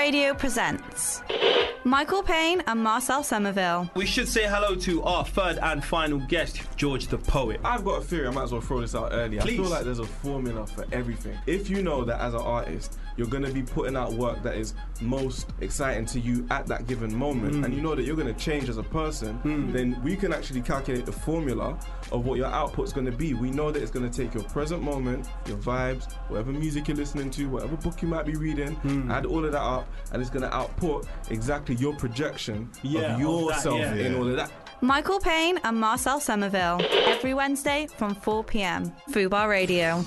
Radio presents Michael Payne and Marcel Somerville. We should say hello to our third and final guest, George the Poet. I've got a theory, I might as well throw this out early. Please. I feel like there's a formula for everything. If you know that as an artist, you're going to be putting out work that is most exciting to you at that given moment, and you know that you're going to change as a person, then we can actually calculate the formula of what your output's going to be. We know that it's going to take your present moment, your vibes, whatever music you're listening to, whatever book you might be reading, add all of that up, and it's going to output exactly your projection of yourself in all of that. Michael Payne and Marcel Somerville, every Wednesday from 4 p.m. Fubar Radio.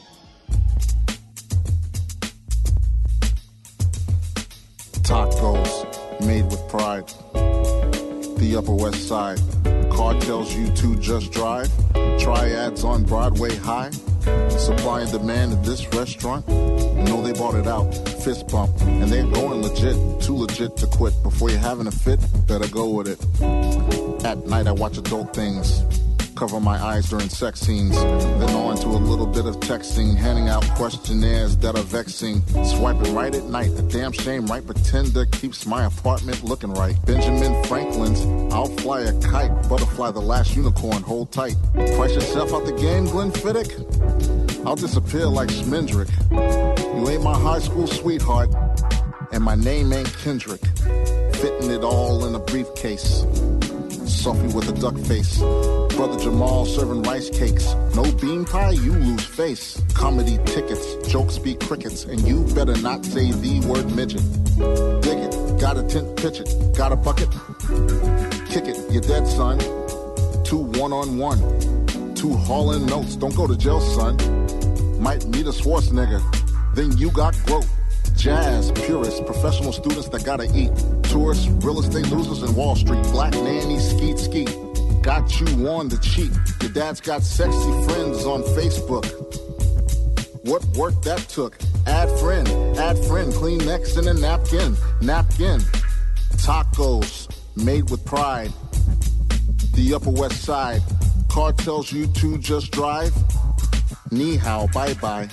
Tacos, made with pride. The Upper West Side. Cartels you to just drive. Triads on Broadway High. Supply and demand at this restaurant. You know they bought it out. Fist bump. And they're going legit. Too legit to quit. Before you're having a fit, better go with it. At night I watch adult things. Cover my eyes during sex scenes. Then on to a little bit of texting. Handing out questionnaires that are vexing. Swiping right at night. A damn shame, right? Pretender keeps my apartment looking right. Benjamin Franklin's I'll fly a kite. Butterfly the last unicorn, hold tight. Price yourself out the game, Glenn Fiddick. I'll disappear like Schmendrick. You ain't my high school sweetheart. And my name ain't Kendrick. Fitting it all in a briefcase. Sophie with a duck face. Brother Jamal serving rice cakes. No bean pie, you lose face. Comedy tickets, jokes be crickets. And you better not say the word midget. Dig it, got a tent, pitch it. Got a bucket? Kick it, you're dead, son. 2 1-on-1. 2 hauling notes, don't go to jail, son. Might meet a Schwarzenegger. Then you got growth. Jazz, purists, professional students that gotta eat. Tourists, real estate losers in Wall Street. Black nanny, skeet, skeet. Got you on the cheap. Your dad's got sexy friends on Facebook. What work that took? Add friend, Kleenex and a napkin. Tacos, made with pride. The Upper West Side. Cartels you to just drive. Ni hao, bye-bye.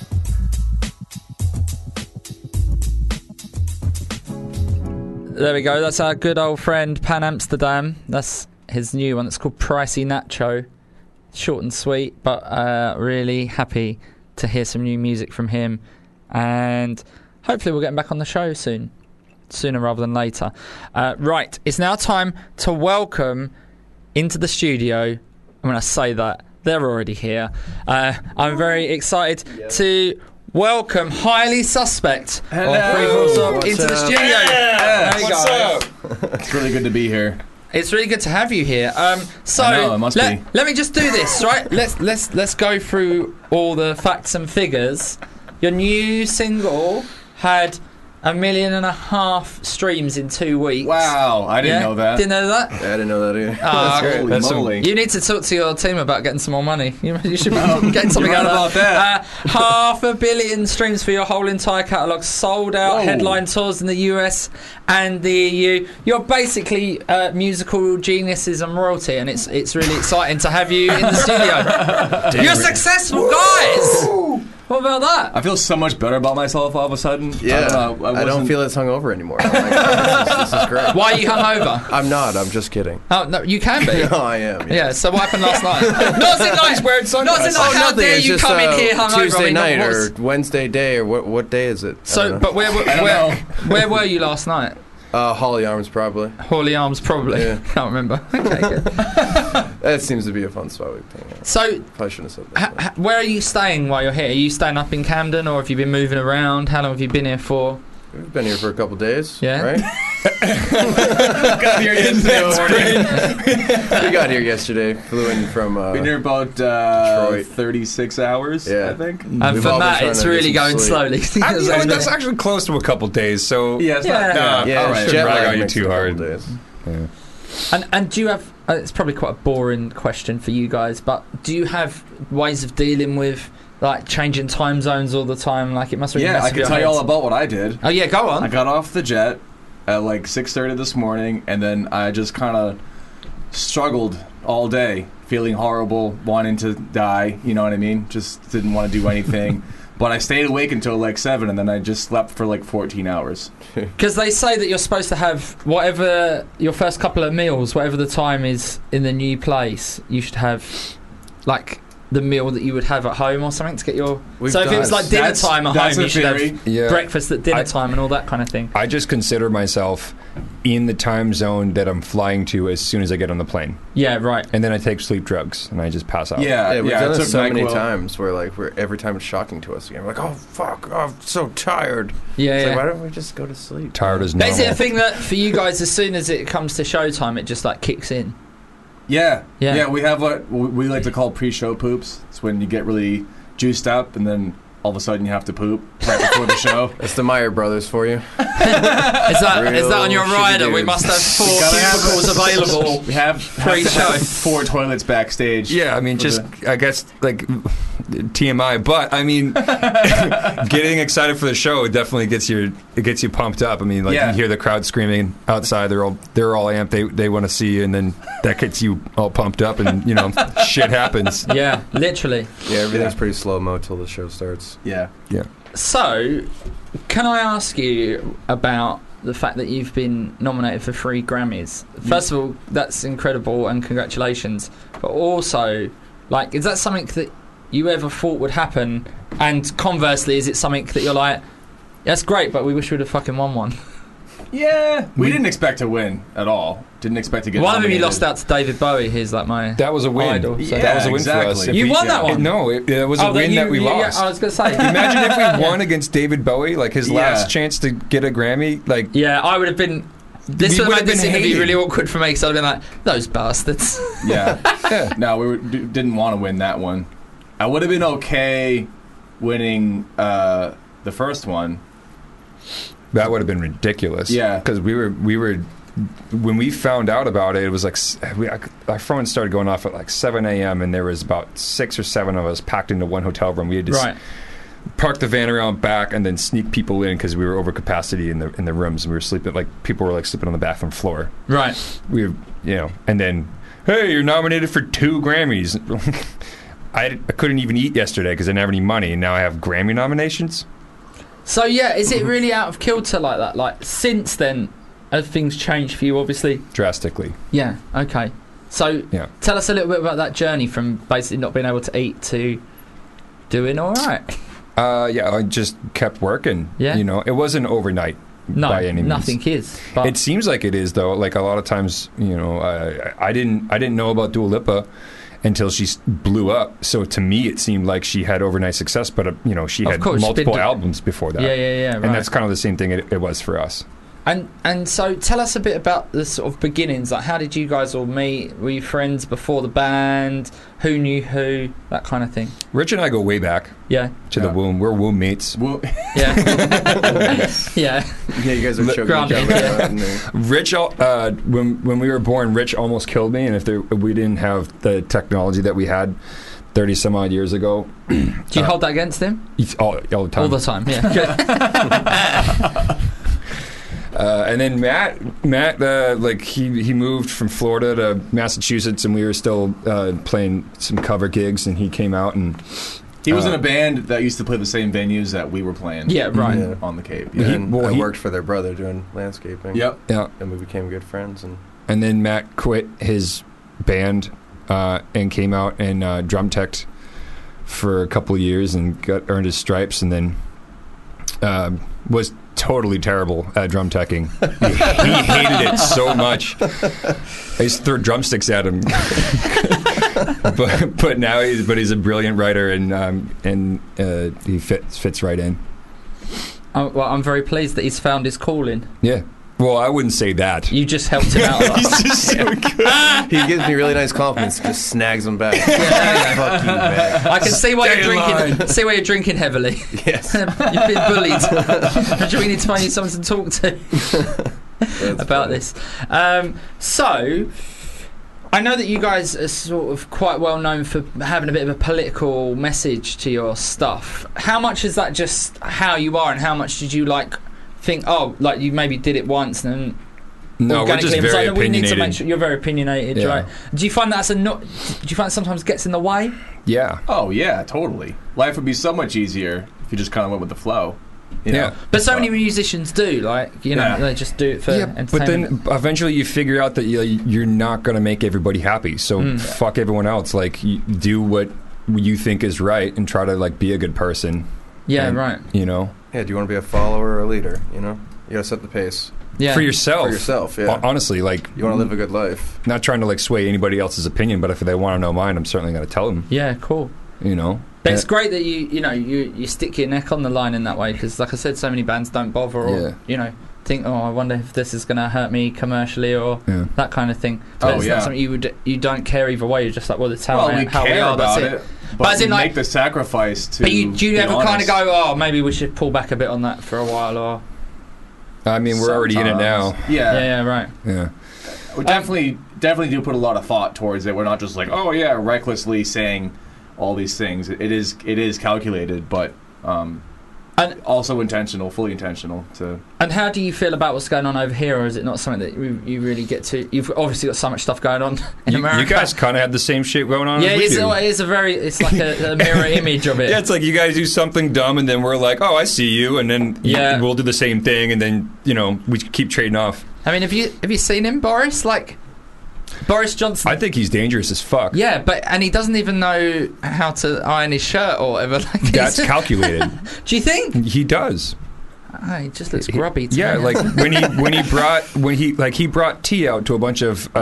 There we go. That's our good old friend Pan Amsterdam. That's his new one. It's called Pricey Nacho. Short and sweet, but really happy to hear some new music from him. And hopefully we'll get him back on the show soon. Sooner rather than later. Right, it's now time to welcome into the studio. When I say that, they're already here. I'm very excited to welcome Highly Suspect into the studio. Yeah. What's up? It's really good to be here. It's really good to have you here. So I know, it must be. Let me just do this, right? Let's go through all the facts and figures. Your new single had 1.5 million streams in 2 weeks. Wow, I didn't know that. Didn't know that? Yeah, I didn't know that either. Holy moly. You need to talk to your team about getting some more money. You should be getting something out about of that. 500 million streams for your whole entire catalogue. Sold out headline tours in the US and the EU. You're basically musical geniuses and royalty, and it's really exciting to have you in the studio. You're successful, guys! What about that? I feel so much better about myself all of a sudden. Yeah, I don't feel as hungover anymore. Oh my God, this is great. Why are you hungover? I'm not. I'm just kidding. Oh no, you can be. No, I am. Yeah. So what happened last night? Not as in like, how dare you come in here hungover? Tuesday night or Wednesday day or what day is it? So, but where were you last night? Hawley Arms probably. Hawley Arms probably. Yeah. Can't remember. Okay, good. That seems to be a fun spot we've been at. So, probably shouldn't have said that. Where are you staying while you're here? Are you staying up in Camden, or have you been moving around? How long have you been here for? We've been here for a couple days. Yeah. Right? Got here yesterday. We got here yesterday. Flew in from been here about Detroit. 36 hours, I think. And for Matt, it's really going slowly. That's actually close to a couple days. So yeah, it's not, all right. Shouldn't brag on you too hard. Yeah. And do you have? It's probably quite a boring question for you guys, but do you have ways of dealing with like changing time zones all the time? Like it must really mess I with can your tell you head. all about what I did. Oh yeah, go on. I got off the jet at like 6:30 this morning, and then I just kind of struggled all day, feeling horrible, wanting to die. You know what I mean? Just didn't want to do anything. But I stayed awake until like 7, and then I just slept for like 14 hours. Because they say that you're supposed to have whatever your first couple of meals, whatever the time is in the new place, you should have like the meal that you would have at home or something to get your... So if it was like dinner time at home, you should have breakfast at dinner time and all that kind of thing. I just consider myself in the time zone that I'm flying to as soon as I get on the plane. Yeah, right. And then I take sleep drugs and I just pass out. Yeah, we've done this so many times where like every time it's shocking to us again. We're like, oh fuck, oh, I'm so tired. Yeah, like, why don't we just go to sleep? Tired as normal. But is it a thing that for you guys, as soon as it comes to showtime, it just like kicks in? Yeah. We have what we like to call pre-show poops. It's when you get really juiced up and then all of a sudden you have to poop right before the show. It's the Meyer Brothers for you. Is that on your rider? We must have 4 cubicles available. We have pre-show. 4 toilets backstage. Yeah, I mean, I guess like TMI, but I mean, getting excited for the show definitely gets you pumped up. I mean, like you hear the crowd screaming outside, they're all amped, they want to see you, and then that gets you all pumped up, and shit happens. Yeah, literally. Yeah, everything's pretty slow-mo till the show starts. Yeah. So, can I ask you about the fact that you've been nominated for 3 Grammys? First of all, that's incredible and congratulations. But also, like, is that something that you ever thought would happen? And conversely, is it something that you're like, that's great, but we wish we'd have fucking won one? Yeah, we didn't expect to win at all. Didn't expect to get one of them nominated. you lost out to David Bowie. He's like my that was a win. Idol, so. Yeah, that was a win for us. You won that one? It was a win that we lost. Yeah, I was going to say. Imagine if we won against David Bowie, like his last chance to get a Grammy. Like, I would have been. This would have made this interview really awkward for me because I'd have been like, those bastards. Yeah. No, we didn't want to win that one. I would have been okay winning the first one. That would have been ridiculous. Yeah, because we were when we found out about it, it was like our phone started going off at like 7 a.m. and there was about 6 or 7 of us packed into one hotel room. We had to park the van around back and then sneak people in because we were over capacity in the rooms, and we were sleeping like people were like sleeping on the bathroom floor. Right. We were, and then hey, you're nominated for 2 Grammys. I couldn't even eat yesterday because I didn't have any money, and now I have Grammy nominations. So is it really out of kilter like that? Like since then, have things changed for you? Obviously, drastically. Yeah. Okay. So tell us a little bit about that journey from basically not being able to eat to doing all right. I just kept working. Yeah. It wasn't overnight. By any means. Nothing is. But it seems like it is though. Like a lot of times, I didn't know about Dua Lipa until she blew up. So to me, it seemed like she had overnight success, but she had multiple albums before that. Yeah. And that's kind of the same thing it was for us. And so tell us a bit about the sort of beginnings. Like, how did you guys all meet? Were you friends before the band? Who knew who? That kind of thing. Rich and I go way back. Yeah. To the womb. We're womb mates. Yeah. Yeah, you guys are choking each other. Rich, when we were born, Rich almost killed me, and if we didn't have the technology that we had 30 some odd years ago. Do you hold that against him? All the time. All the time, yeah. And then Matt, he moved from Florida to Massachusetts, and we were still playing some cover gigs, and he came out and he was in a band that used to play the same venues that we were playing. Yeah, right. On the Cape. Yeah. And I worked for their brother doing landscaping. Yep. Yeah. And we became good friends. And then Matt quit his band and came out and drum teched for a couple of years and earned his stripes, and then was totally terrible at drum teching. He hated it so much. I used to throw drumsticks at him. but now he's a brilliant writer, and he fits right in. Well, I'm very pleased that he's found his calling. Yeah. Well, I wouldn't say that. You just helped him out. He's just so good. He gives me really nice compliments, just snags them back. Fuck you, man. I can see why you're drinking. See why you're drinking heavily. Yes, you've been bullied. We need to find you someone to talk to about this. So, I know that you guys are sort of quite well known for having a bit of a political message to your stuff. How much is that just how you are, and how much did you think, like you maybe did it once and no, we're just very opinionated. We need to make sure you're very opinionated, right? Do you find that do you find it sometimes gets in the way? Yeah. Oh yeah, totally. Life would be so much easier if you just kind of went with the flow. You know? But so many musicians do, like, you know, they just do it for entertainment. But then eventually you figure out that you're not going to make everybody happy. So fuck everyone else. Like, you do what you think is right and try to, like, be a good person. Yeah, right. You know? Yeah, do you want to be a follower or a leader, you know? You got to set the pace. Yeah. For yourself. For yourself, yeah. Honestly, like... You want to live a good life. Not trying to, like, sway anybody else's opinion, but if they want to know mine, I'm certainly going to tell them. Yeah, cool. You know? But it's great that you stick your neck on the line in that way, because, like I said, so many bands don't bother or, you know, think, oh, I wonder if this is going to hurt me commercially or that kind of thing. But it's not something you don't care either way. You're just like, well, it's how we are. That's it. But as in, like, make the sacrifice to. But do you ever kind of go, oh, maybe we should pull back a bit on that for a while, or? I mean, we're already in it now. Yeah, right. Yeah. We definitely do put a lot of thought towards it. We're not just like, oh yeah, recklessly saying all these things. It is calculated, but and also intentional, fully intentional. And how do you feel about what's going on over here, or is it not something that you really get to? You've obviously got so much stuff going on in America. You guys kind of have the same shit going on. Yeah, as we do. it's like a mirror image of it. Yeah, it's like you guys do something dumb, and then we're like, oh, I see you, and then we'll do the same thing, and then we keep trading off. I mean, have you seen him, Boris? Like, Boris Johnson. I think he's dangerous as fuck. Yeah, and he doesn't even know how to iron his shirt or whatever. Like, that's calculated. Do you think he does? He just looks grubby to me. Like he brought tea out to a bunch of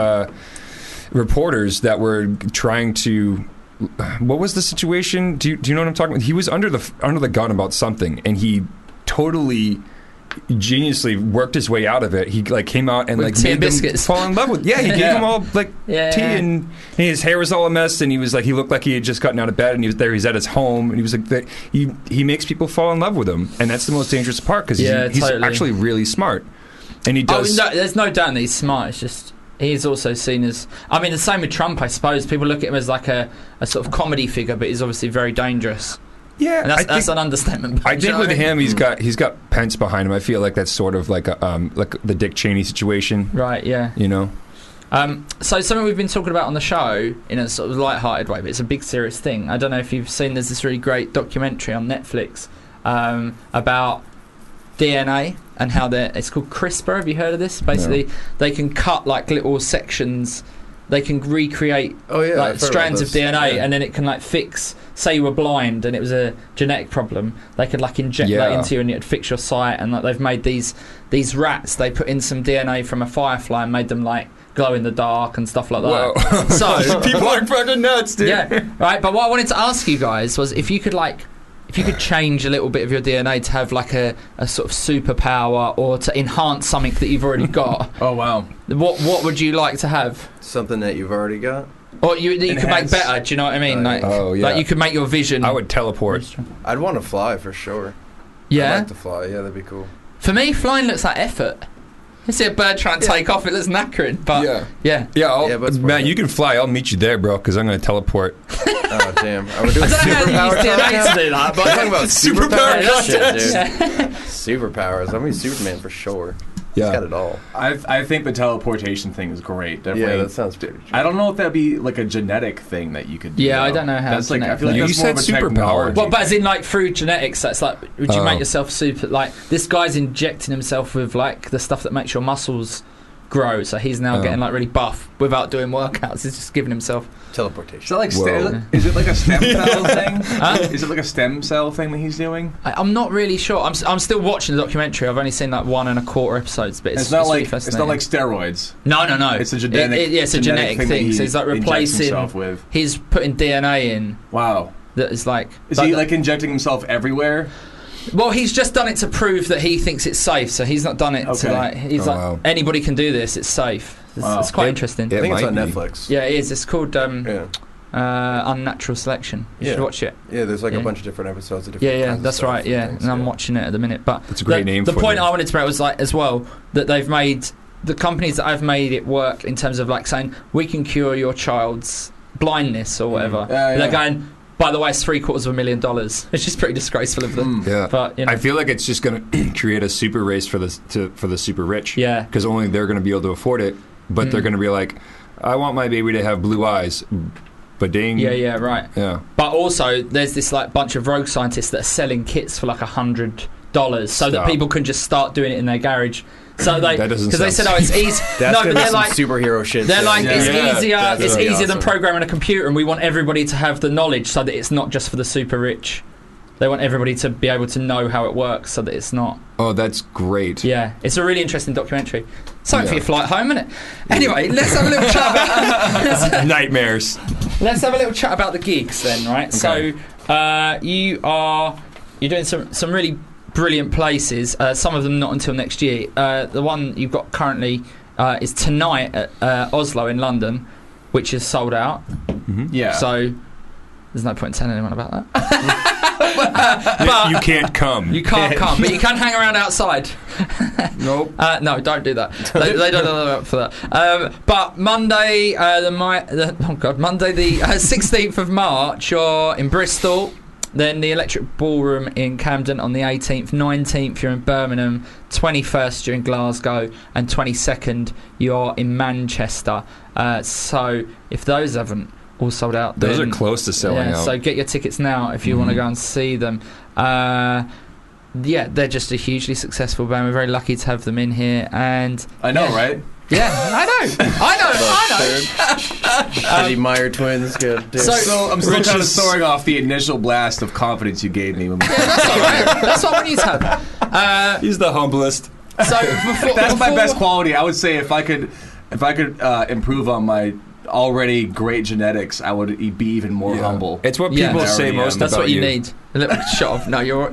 reporters that were trying to. What was the situation? Do you know what I'm talking about? He was under the gun about something, and he totally geniusly worked his way out of it. He came out and with tea made and biscuits. Them fall in love with. Yeah, he gave them all tea, and his hair was all a mess, and he was like, he looked like he had just gotten out of bed, and he's at his home, and he was like, he makes people fall in love with him, and that's the most dangerous part because he's actually really smart, and he does. Oh, no, there's no doubt that he's smart. It's just he's also seen as, I mean, the same with Trump, I suppose. People look at him as like a sort of comedy figure, but he's obviously very dangerous. Yeah, and that's an understatement. I think with him, he's got Pence behind him. I feel like that's sort of like the Dick Cheney situation, right? Yeah, you know. So something we've been talking about on the show in a sort of light-hearted way, but it's a big serious thing. I don't know if you've seen. There's this really great documentary on Netflix about DNA and how it's called CRISPR. Have you heard of this? Basically, they can cut like little sections. They can recreate strands of DNA, and then it can like fix. Say you were blind and it was a genetic problem, they could like inject that into you and it'd fix your sight. And like they've made these rats. They put in some DNA from a firefly and made them like glow in the dark and stuff like that. Whoa. So people are fucking nuts, dude. Yeah, right. But what I wanted to ask you guys was if you could change a little bit of your DNA to have like a sort of superpower or to enhance something that you've already got. Oh wow! What would you like to have? Something that you've already got. Or that you could make better. Do you know what I mean? Like you could make your vision. I would teleport. I'd want to fly for sure. Yeah, I'd like to fly. Yeah, that'd be cool. For me, flying looks like effort. You see a bird trying to take off, it looks knackering. But man, you can fly. I'll meet you there, bro, because I'm going to teleport. Oh damn! Are we doing superpower DNA to do that? But we're talking about superpower shit, dude. Superpowers. I'm Superman for sure. He's got it all. I think the teleportation thing is great. Definitely. Yeah, that sounds pretty. I don't know if that'd be like a genetic thing that you could do. Yeah, I don't know how. That's like, I feel like you that's said more of a superpower. Well, but as in like through genetics, that's like, would you make yourself super? Like this guy's injecting himself with like the stuff that makes your muscles grow, so he's now getting like really buff without doing workouts. He's just giving himself teleportation. Is that like is it like a stem cell thing? Is it like a stem cell thing that he's doing? I'm not really sure. I'm still watching the documentary. I've only seen like 1.25 episodes, but it's not like really it's not like steroids. No. It's a genetic. It's a genetic thing. So he's like replacing. He's putting DNA in. Wow. That is like. Is he like injecting himself everywhere? Well, he's just done it to prove that he thinks it's safe. So he's not done it to like. He's anybody can do this. It's safe. It's quite interesting. I think it's on Netflix. Yeah, it is. It's called Unnatural Selection. You should watch it. Yeah, there's like a bunch of different episodes of different. Yeah, that's right. Yeah, and I'm watching it at the minute. But it's a great name. The for point I wanted to make was like as well that they've made the companies that have made it work in terms of like saying we can cure your child's blindness or whatever. They're going. By the way, it's $750,000. It's just pretty disgraceful of them. Yeah, but I feel like it's just going to create a super race for the super rich. Yeah, because only they're going to be able to afford it. But they're going to be like, I want my baby to have blue eyes. Bading. Yeah, right. Yeah. But also, there's this like bunch of rogue scientists that are selling kits for like $100 so that people can just start doing it in their garage. So they, because they said, "Oh, it's easy." That's but they're like superhero shit. They're like, it's easier. It's really easier than awesome. programming a computer, and we want everybody to have the knowledge so that it's not just for the super rich. They want everybody to be able to know how it works, so that it's not. Oh, that's great. Yeah, it's a really interesting documentary. Something for your flight home, isn't it? Anyway, let's have a little chat about nightmares. Let's have a little chat about the gigs then, right? Okay. So you're doing some really brilliant places. Some of them not until next year. The one you've got currently is tonight at Oslo in London, which is sold out. Mm-hmm. Yeah. So there's no point in telling anyone about that. But you can't come. You can't come, but you can hang around outside. Nope. No, don't do that. They don't allow for that. But Monday, Monday the 16th of March, you're in Bristol. Then the Electric Ballroom in Camden on the 18th, 19th you're in Birmingham, 21st you're in Glasgow, and 22nd you're in Manchester. So if those haven't all sold out, those then, are close to selling out. So get your tickets now if you want to go and see them. They're just a hugely successful band. We're very lucky to have them in here, and I know, right? Yeah, I know. Eddie Meyer twins, good. Dude. So I'm still kind of throwing off the initial blast of confidence you gave me. When that's all right. That's what we need to have. He's the humblest. So that's my best quality. I would say if I could improve on my already great genetics, I would be even more humble. It's what people say most that's about what you need. A little shot of no, you're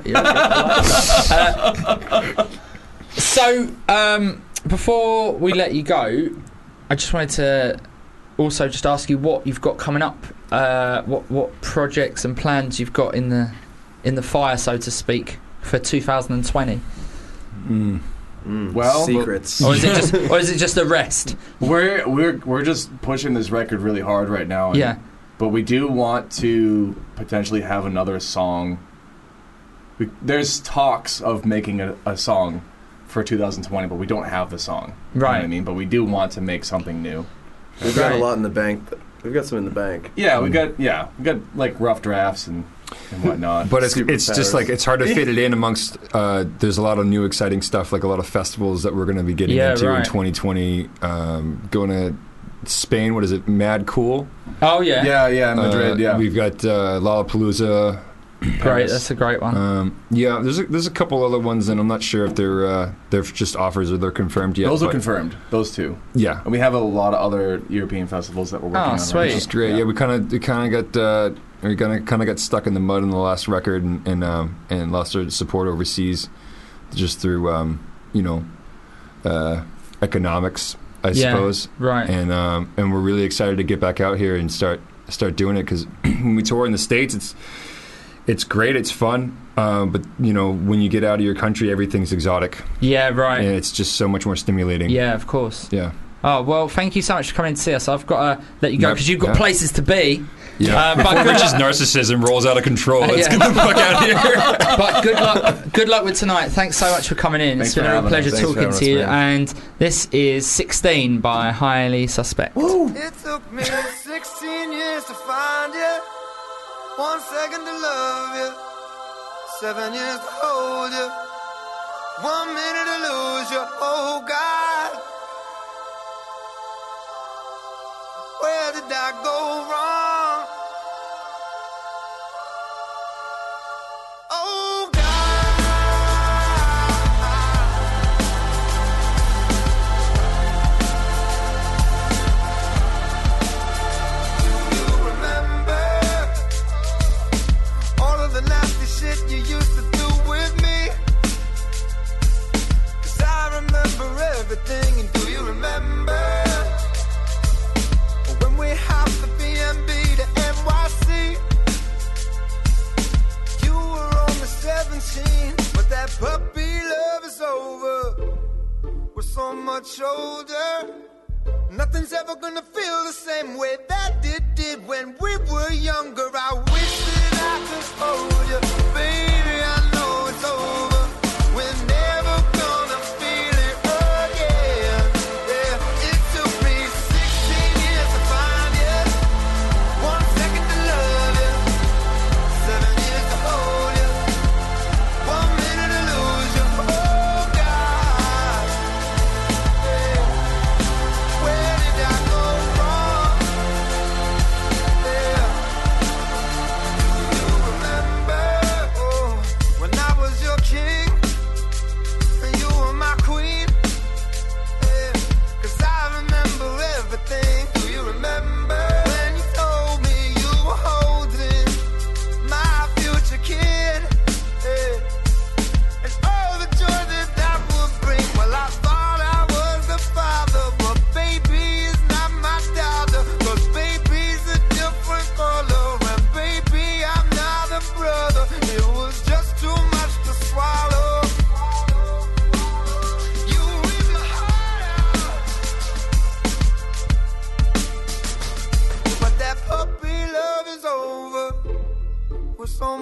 so before we let you go, I just wanted to also just ask you what you've got coming up, what projects and plans you've got in the fire, so to speak, for 2020. Well, secrets, or is it just a rest? We're just pushing this record really hard right now. Yeah, but we do want to potentially have another song. There's talks of making a song for 2020, but we don't have the song. Right. You know what I mean? But we do want to make something new. We've got a lot in the bank. We've got some in the bank. Yeah, we got like rough drafts and whatnot. But it's just like it's hard to fit it in amongst. There's a lot of new exciting stuff, like a lot of festivals that we're going to be getting into in 2020. Going to Spain. What is it? Mad Cool. Oh yeah. Yeah, Madrid. We've got Lollapalooza. Great, that's a great one. There's a couple other ones, and I'm not sure if they're just offers or they're confirmed yet. Those are confirmed. Those two. Yeah, and we have a lot of other European festivals that we're working on. Sweet. Right? Which is great. Yeah, we kind of got stuck in the mud in the last record and lost our support overseas, just through economics, I suppose. Right. And we're really excited to get back out here and start doing it, because when we tour in the States, it's great, it's fun, but when you get out of your country, everything's exotic. Yeah, right. And it's just so much more stimulating. Yeah, of course. Yeah. Oh, well, thank you so much for coming to see us. I've got to let you go because you've got places to be. Yeah. Before Rich's narcissism rolls out of control, let's get the fuck out of here. But good luck with tonight. Thanks so much for coming in. Thanks it's been a real pleasure talking to you. Man. And this is 16 by Highly Suspect. Woo. It took me 16 years to find you, 1 second to love you, 7 years to hold you, 1 minute to lose you. Oh God, where did I go wrong? Oh God. Do you remember all of the nasty shit you used to do with me? 'Cause I remember everything. And do you remember when we hopped the BNB to NYC? You were only 17, but that puppy love is over. We're so much older. Nothing's ever gonna feel the same way that it did when we were younger. I wish that I could hold you, baby. I know it's over. We're never gonna feel it again. Yeah, it took me 16 years to find you, 1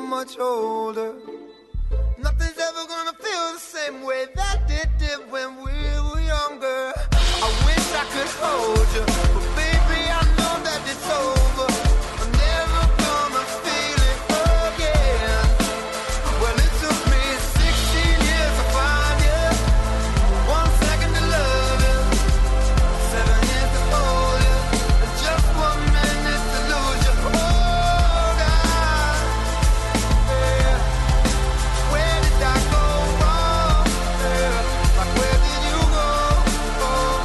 much older. Nothing's ever gonna feel the same way that it did when we were younger. I wish I could hold you, but baby, I know that it's over. I'm never gonna feel it again. Well, it took me 16 years to find you, 1 second to love you, 7 years to hold you, and just 1 minute to lose you. Oh, God, yeah. Where did I go wrong? Yeah. Like, where did you go? Oh.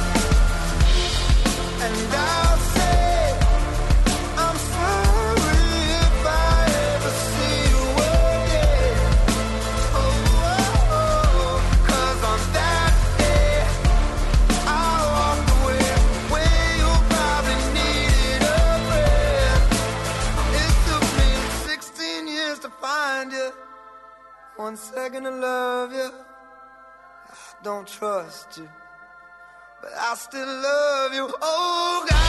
And I'll say I'm sorry if I ever see you again. Oh, 'cause on that day I walked away when you probably needed a friend. It took me 16 years to find you, 1 second to love you. I don't trust you, but I still love you. Oh, God,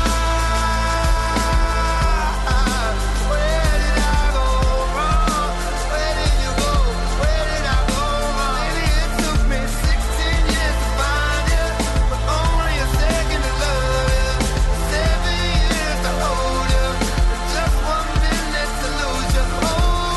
where did I go wrong? Where did you go? Where did I go wrong? Maybe it took me 16 years to find you, but only a second to love you, 7 years to hold you, and just 1 minute to lose you. Oh,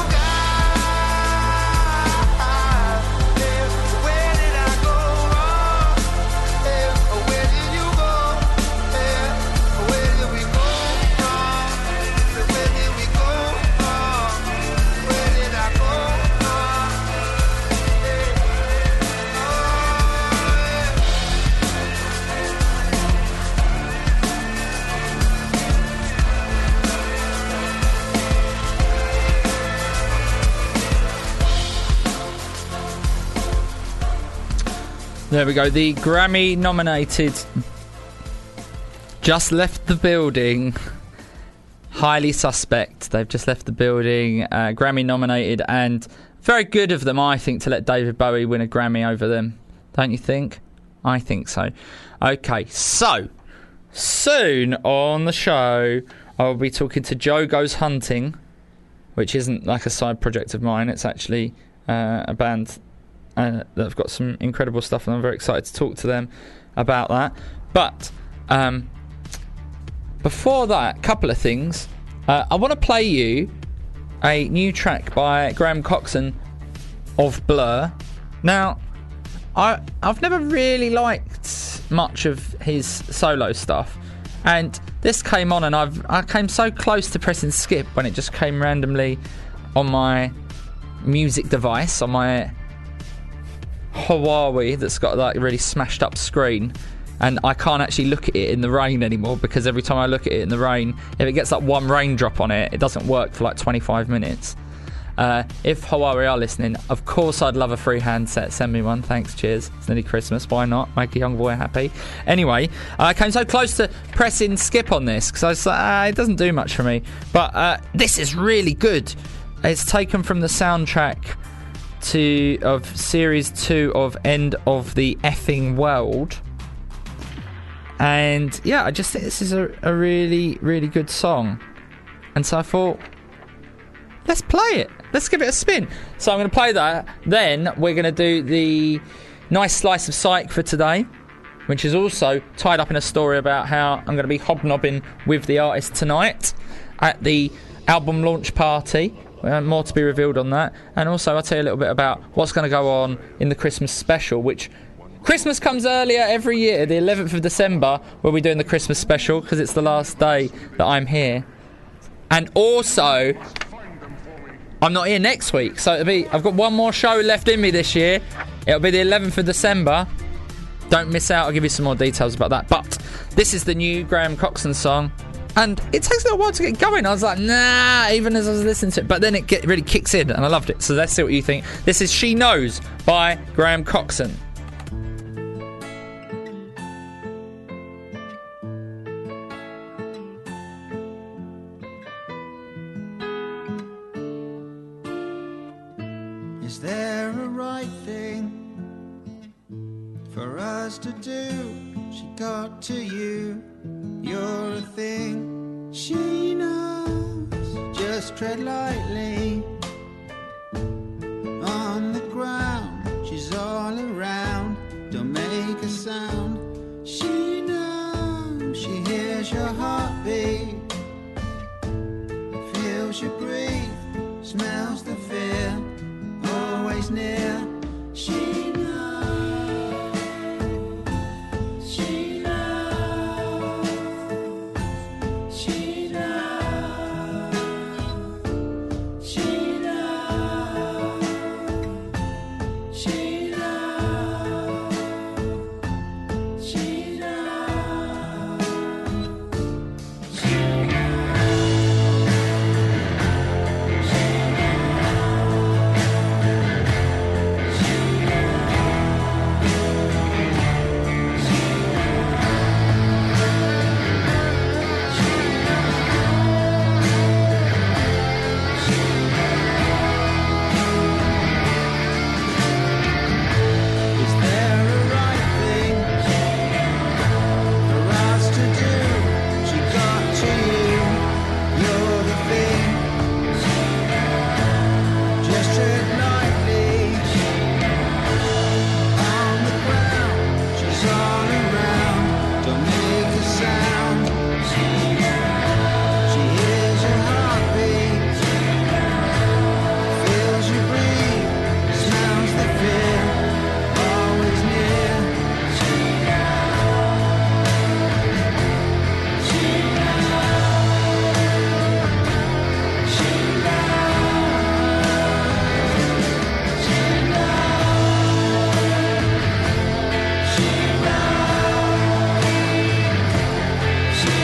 God, yeah. Where did I go wrong? Yeah. Where did you go? Yeah. Where did we go wrong? Where did we go wrong? Where did I go wrong? Yeah. There we go. The Grammy nominated just left the building. Highly suspect. They've just left the building. Grammy nominated, and very good of them, I think, to let David Bowie win a Grammy over them. Don't you think? I think so. Okay, so soon on the show, I'll be talking to Joe Goes Hunting, which isn't like a side project of mine. It's actually a band that have got some incredible stuff, and I'm very excited to talk to them about that. But before that, a couple of things. I want to play you a new track by Graham Coxon of Blur. Now, I've never really liked much of his solo stuff, and this came on, and I came so close to pressing skip when it just came randomly on my music device, on my Huawei that's got like a really smashed up screen, and I can't actually look at it in the rain anymore, because every time I look at it in the rain, if it gets like one raindrop on it, it doesn't work for like 25 minutes. If Huawei are listening, of course I'd love a free handset. Send me one, thanks, cheers. It's nearly Christmas, why not? Make a young boy happy. Anyway, I came so close to pressing skip on this because I was like, it doesn't do much for me. But this is really good. It's taken from the soundtrack of Series 2 of End of the Effing World. And yeah, I just think this is a really, really good song. And so I thought, let's play it. Let's give it a spin. So I'm going to play that. Then we're going to do the nice slice of psych for today, which is also tied up in a story about how I'm going to be hobnobbing with the artist tonight at the album launch party. More to be revealed on that. And also I'll tell you a little bit about what's going to go on in the Christmas special, which Christmas comes earlier every year, the 11th of December, where we're doing the Christmas special, because it's the last day that I'm here. And also, I'm not here next week, so I've got one more show left in me this year. It'll be the 11th of December. Don't miss out, I'll give you some more details about that. But this is the new Graham Coxon song, and it takes a little while to get going. I was like, nah, even as I was listening to it, but then it really kicks in, and I loved it. So let's see what you think. This is She Knows by Graham Coxon. Is there a right thing for us to do? She got to you, you're a thing. She knows. Just tread lightly on the ground. She's all around, don't make a sound. She knows, she hears your heartbeat, feels you breathe, smells the fear, always near. She knows, she knows, she knows, she knows, she knows, she knows, she Is there a right thing for us to do? She got to you, you're the thing. Just tread lightly on the ground. She's all around, don't make a sound. She hears your heartbeat, feels you breathe, smells the fear, always near. She knows, she knows, she knows, she knows, she knows, she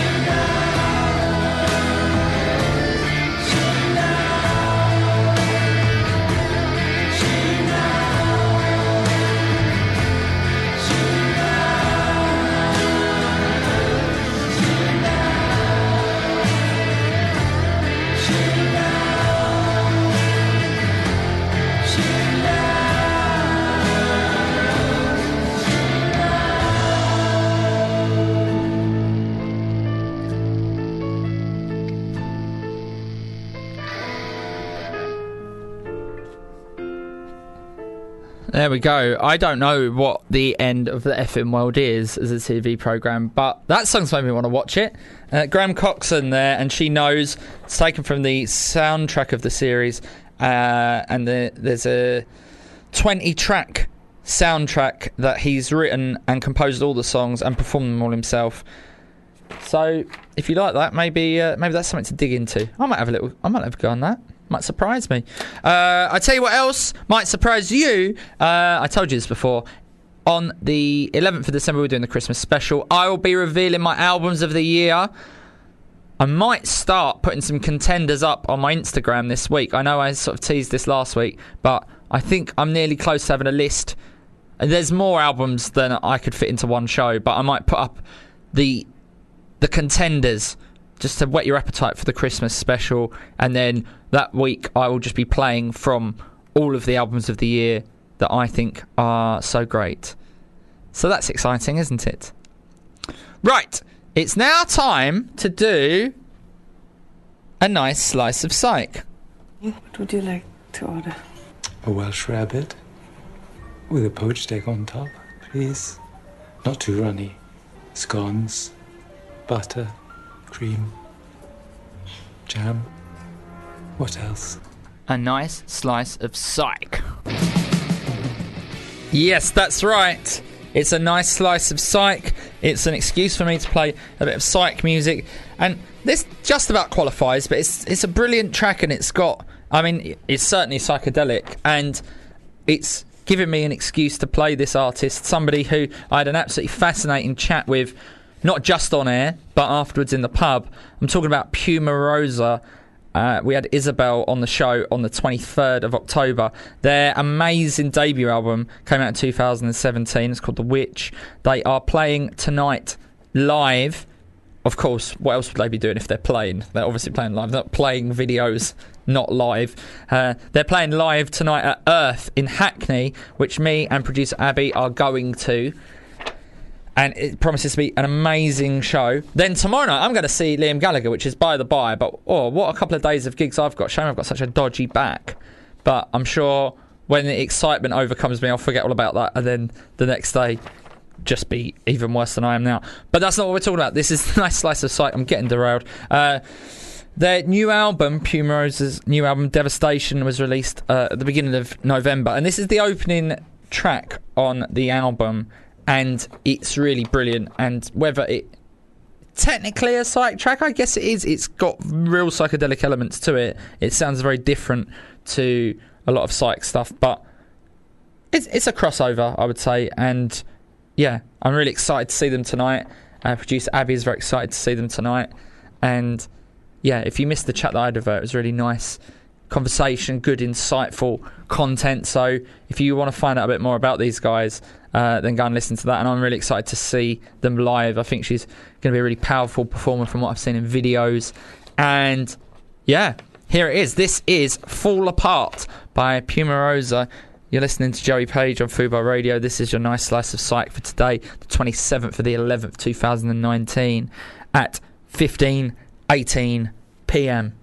There we go. I don't know what the end of the FM world is as a TV programme, but that song's made me want to watch it. Graham Coxon there, and She Knows. It's taken from the soundtrack of the series, and there's a 20-track soundtrack that he's written and composed all the songs and performed them all himself. So if you like that, maybe that's something to dig into. I might have a go on that. Might surprise me. I tell you what else might surprise you. I told you this before. On the 11th of December, we're doing the Christmas special. I will be revealing my albums of the year. I might start putting some contenders up on my Instagram this week. I know I sort of teased this last week, but I think I'm nearly close to having a list. There's more albums than I could fit into one show, but I might put up the contenders just to whet your appetite for the Christmas special. And then that week I will just be playing from all of the albums of the year that I think are so great. So that's exciting, isn't it? Right, it's now time to do a nice slice of psych. What would you like to order? A Welsh rabbit with a poached egg on top, please. Not too runny. Scones, butter, cream, jam. What else? A nice slice of psych. Yes, that's right. It's a nice slice of psych. It's an excuse for me to play a bit of psych music. And this just about qualifies, but it's a brilliant track, and it's got... I mean, it's certainly psychedelic, and it's given me an excuse to play this artist, somebody who I had an absolutely fascinating chat with, not just on air, but afterwards in the pub. I'm talking about Puma Rosa. We had Isabel on the show on the 23rd of October. Their amazing debut album came out in 2017. It's called The Witch. They are playing tonight live. Of course, what else would they be doing if they're playing? They're obviously playing live. They're not playing videos, not live. They're playing live tonight at Earth in Hackney, which me and producer Abby are going to. and it promises to be an amazing show. Then tomorrow night I'm going to see Liam Gallagher, which is by the by, but what a couple of days of gigs I've got. Shame I've got such a dodgy back, but I'm sure when the excitement overcomes me I'll forget all about that, and then the next day just be even worse than I am now. But that's not what we're talking about. This is Nice Slice of Psych. I'm getting derailed. Their new album, Puma Rosa's new album, Devastation, was released at the beginning of November. And this is the opening track on the album. And it's really brilliant. And whether it technically a psych track, I guess it is. It's got real psychedelic elements to it. It sounds very different to a lot of psych stuff. But it's a crossover, I would say. And yeah, I'm really excited to see them tonight. Producer Abby is very excited to see them tonight. And yeah, if you missed the chat that I had with her, it was really nice conversation, good, insightful content. So if you want to find out a bit more about these guys, then go and listen to that. And I'm really excited to see them live. I think she's going to be a really powerful performer from what I've seen in videos. And yeah, here it is. This is Fall Apart by Puma Rosa. You're listening to Joey Page on Fubar Radio. This is your Nice Slice of Psych for today, the 27th of the 11th, 2019 at 15:18 p.m.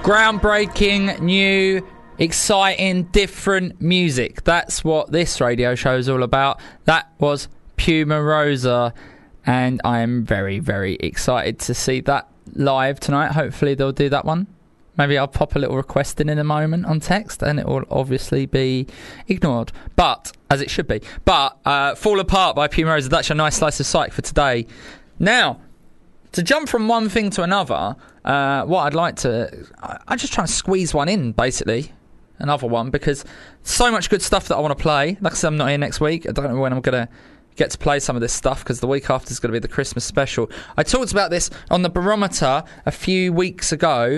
Groundbreaking, new, exciting, different music. That's what this radio show is all about. That was Puma Rosa, and I am very, very excited to see that live tonight. Hopefully they'll do that one. Maybe I'll pop a little request in a moment on text, and it will obviously be ignored, but as it should be. But Fall Apart by Puma Rosa, that's your nice slice of psych for today. Now, to jump from one thing to another, what I'd like to... I'm just trying to squeeze one in, basically. Another one, because so much good stuff that I want to play. Like I said, I'm not here next week. I don't know when I'm going to get to play some of this stuff, because the week after is going to be the Christmas special. I talked about this on the Barometer a few weeks ago.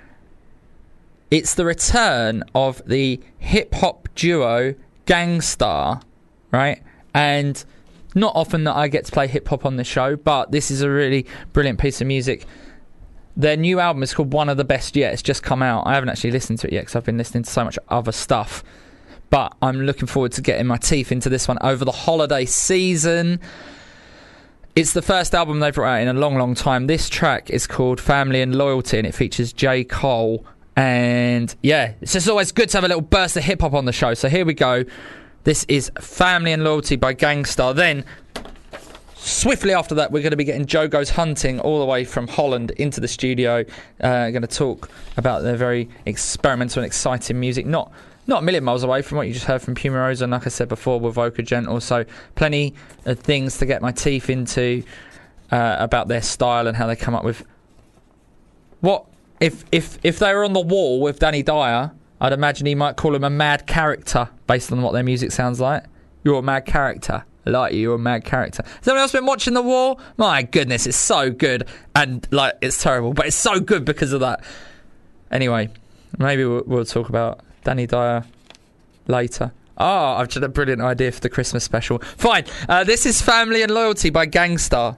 It's the return of the hip-hop duo Gang Starr, right? And not often that I get to play hip-hop on the show, but this is a really brilliant piece of music. Their new album is called One of the Best Yet. It's just come out. I haven't actually listened to it yet because I've been listening to so much other stuff. But I'm looking forward to getting my teeth into this one over the holiday season. It's the first album they've brought out in a long, long time. This track is called Family and Loyalty, and it features J. Cole. And yeah, it's just always good to have a little burst of hip-hop on the show. So here we go. This is Family and Loyalty by Gang Starr. Then, swiftly after that, we're going to be getting Joe Goes Hunting all the way from Holland into the studio. Going to talk about their very experimental and exciting music. Not a million miles away from what you just heard from Puma Rosa, and like I said before, with Vocal Gentle. So plenty of things to get my teeth into about their style and how they come up with... What... If they were on the wall with Danny Dyer, I'd imagine he might call him a mad character based on what their music sounds like. You're a mad character. I like you. You're a mad character. Has anyone else been watching The Wall? My goodness, it's so good. And, like, it's terrible, but it's so good because of that. Anyway, maybe we'll talk about Danny Dyer later. Oh, I've just a brilliant idea for the Christmas special. Fine. This is Family and Loyalty by Gang Starr.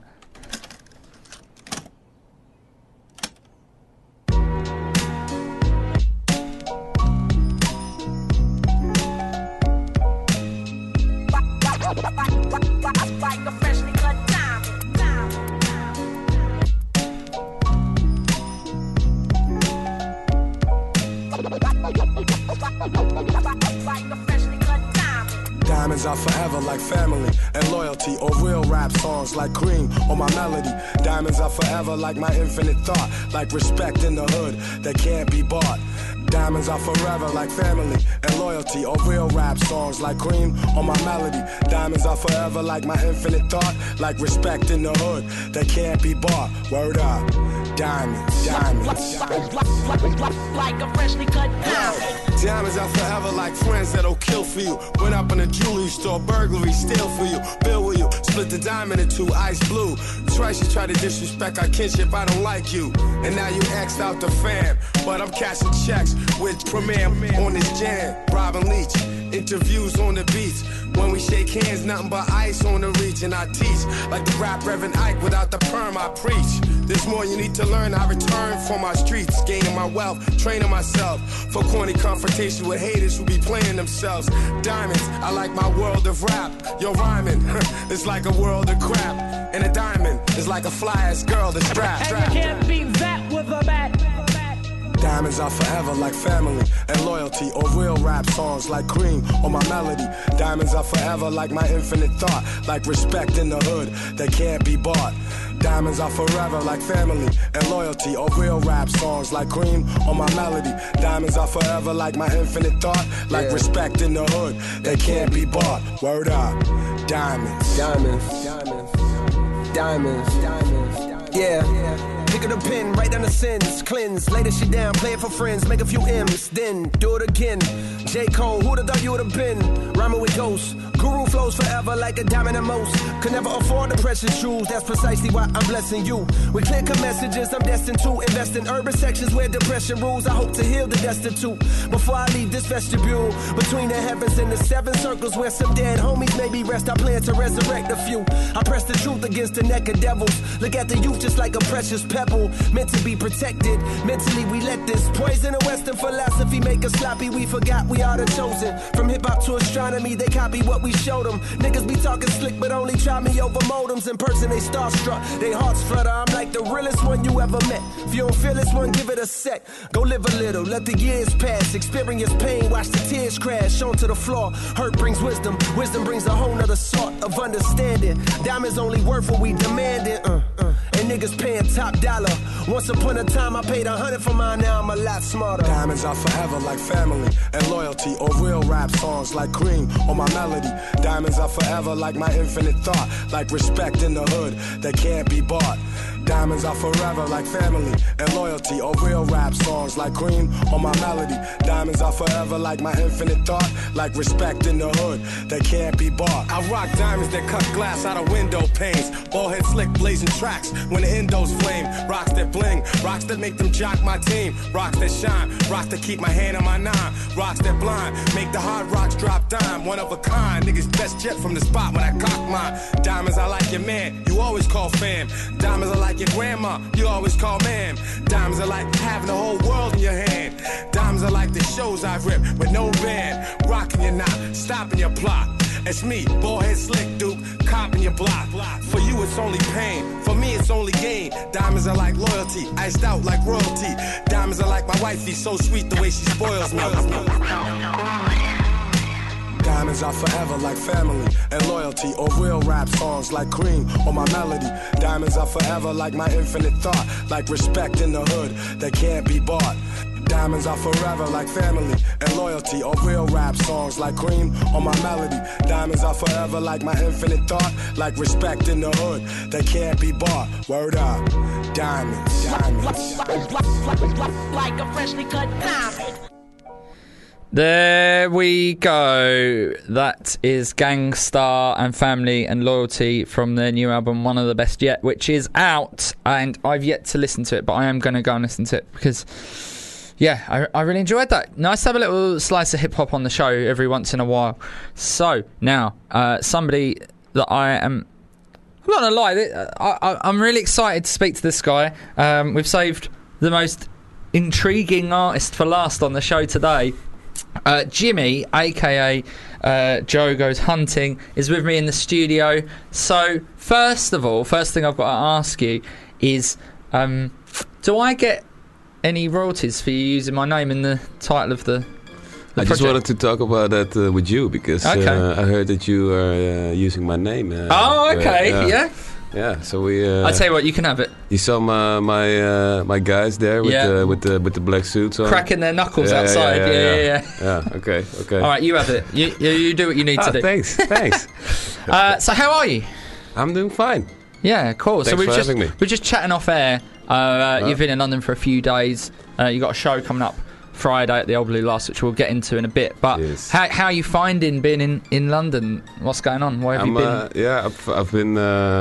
Diamonds are forever like family and loyalty, or real rap songs like Cream or my melody. Diamonds are forever like my infinite thought, like respect in the hood that can't be bought. Diamonds are forever like family and loyalty, or real rap songs like Cream or my melody. Diamonds are forever like my infinite thought, like respect in the hood that can't be bought. Word up. Diamonds, diamonds, like a freshly cut diamond. Diamonds are forever like friends that'll kill for you. Went up in a jewelry store, burglary, steal for you. Bill with you, split the diamond in two, ice blue. Twice you try to disrespect our kinship, I don't like you. And now you axed out the fam, but I'm cashing checks with Premier on this jam. Robin Leach, interviews on the beach. When we shake hands, nothing but ice on the reach. And I teach like the rap Reverend Ike, without the perm I preach. There's more you need to learn, I return for my streets. Gaining my wealth, training myself for corny confrontation with haters who be playing themselves. Diamonds, I like my world of rap. Yo, rhyming, it's like a world of crap. And a diamond is like a fly-ass girl that's strapped. And you can't beat that with a bat. Diamonds are forever like family and loyalty, or real rap songs like Cream or my melody. Diamonds are forever like my infinite thought, like respect in the hood that can't be bought. Diamonds are forever like family and loyalty, or real rap songs like Cream or my melody. Diamonds are forever like my infinite thought, like respect in the hood that can't be bought. Word up. Diamonds. Diamonds. Diamonds. Diamonds. Diamonds. Yeah. Pick up the pen, write down the sins, cleanse, lay this shit down, play it for friends, make a few M's, then do it again. J. Cole, who'd have thought you would have been? Rhyming with ghosts, guru flows forever like a diamond and most. Could never afford the precious jewels, that's precisely why I'm blessing you. With clear-cut messages, I'm destined to invest in urban sections where depression rules. I hope to heal the destitute before I leave this vestibule. Between the heavens and the seven circles where some dead homies maybe rest, I plan to resurrect a few. I press the truth against the neck of devils. Look at the youth just like a precious pebble. people, meant to be protected. Mentally, we let this poison of Western philosophy make us sloppy. We forgot we are the chosen. From hip hop to astronomy, they copy what we showed them. Niggas be talking slick, but only try me over modems. In person, they starstruck, they hearts flutter. I'm like the realest one you ever met. If you don't feel this one, give it a sec. Go live a little, let the years pass. Experience pain, watch the tears crash onto the floor. Hurt brings wisdom, wisdom brings a whole nother sort of understanding. Diamonds only worth what we demanding. And niggas paying top dollar. Once upon a time I paid 100 for mine, now I'm a lot smarter. Diamonds are forever like family and loyalty, or real rap songs like Cream or my melody. Diamonds are forever like my infinite thought, like respect in the hood that can't be bought. Diamonds are forever like family and loyalty, or real rap songs like Cream or my melody. Diamonds are forever like my infinite thought, like respect in the hood that can't be bought. I rock diamonds that cut glass out of window panes. Ball head slick blazing tracks when the endos flame. Rocks that bling, rocks that make them jock my team. Rocks that shine, rocks that keep my hand on my nine. Rocks that blind, make the hard rocks drop dime. One of a kind, niggas best jet from the spot when I cock mine. Diamonds are like your man, you always call fam. Diamonds are like your grandma, you always call ma'am. Diamonds are like having the whole world in your hand. Diamonds are like the shows I've ripped with no band. Rocking your knot, stopping your plot. It's me, ballhead slick duke, copping your block. For you it's only pain, for me it's only gain. Diamonds are like loyalty, iced out like royalty. Diamonds are like my wifey, so sweet the way she spoils me. Diamonds are forever like family and loyalty, or real rap songs like Cream or my melody. Diamonds are forever like my infinite thought, like respect in the hood that can't be bought. Diamonds are forever like family and loyalty, or real rap songs like Cream or my melody. Diamonds are forever like my infinite thought, like respect in the hood that can't be bought. Word up, diamonds, diamonds. Like a freshly cut diamond. There we go. That is Gang Starr and Family and Loyalty from their new album, One of the Best Yet, which is out, and I've yet to listen to it, but I am going to go and listen to it because, yeah, I really enjoyed that. Nice to have a little slice of hip-hop on the show every once in a while. So, now, somebody that I'm not going to lie, I'm really excited to speak to this guy. We've saved the most intriguing artist for last on the show today. Jimmy, aka Joe Goes Hunting, is with me in the studio. So first thing I've got to ask you is, do I get any royalties for you using my name in the title of the I just wanted to talk about that with you because Okay. I heard that you are using my name. Yeah, so we. I tell you what, you can have it. You saw my guys there with Yeah. the black suits on, Cracking their knuckles outside. Yeah. Okay. All right, you have it. You do what you need to do. Thanks. So how are you? I'm doing fine. Yeah, cool. Thanks for having me. We're just chatting off air. You've been in London for a few days. You got a show coming up Friday at the Old Blue Lost, which we'll get into in a bit. But Yes. how are you finding being in London? What's going on? Where have you been? I've been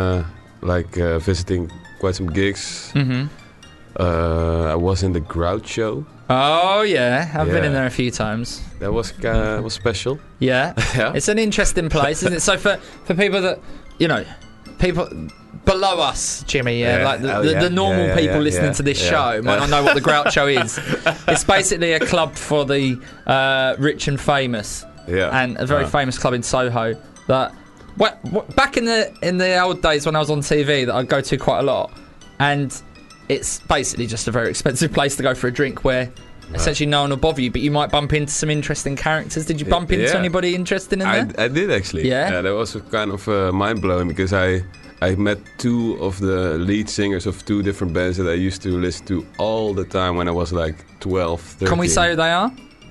visiting quite some gigs. Mhm. I was in the Grouch show. Oh yeah, I've been in there a few times. That was special. Yeah. Yeah. It's an interesting place, isn't it? So for people that people below us, Jimmy, like the normal people listening to this show might not know what the Grouch show is. It's basically a club for the rich and famous, and a very famous club in Soho that back in the old days when I was on TV that I'd go to quite a lot, and it's basically just a very expensive place to go for a drink where essentially no one will bother you, but you might bump into some interesting characters. Did you bump into anybody interesting in there? I did actually. Yeah? That was kind of mind-blowing because I met two of the lead singers of two different bands that I used to listen to all the time when I was like 12, 13. Can we say who they are?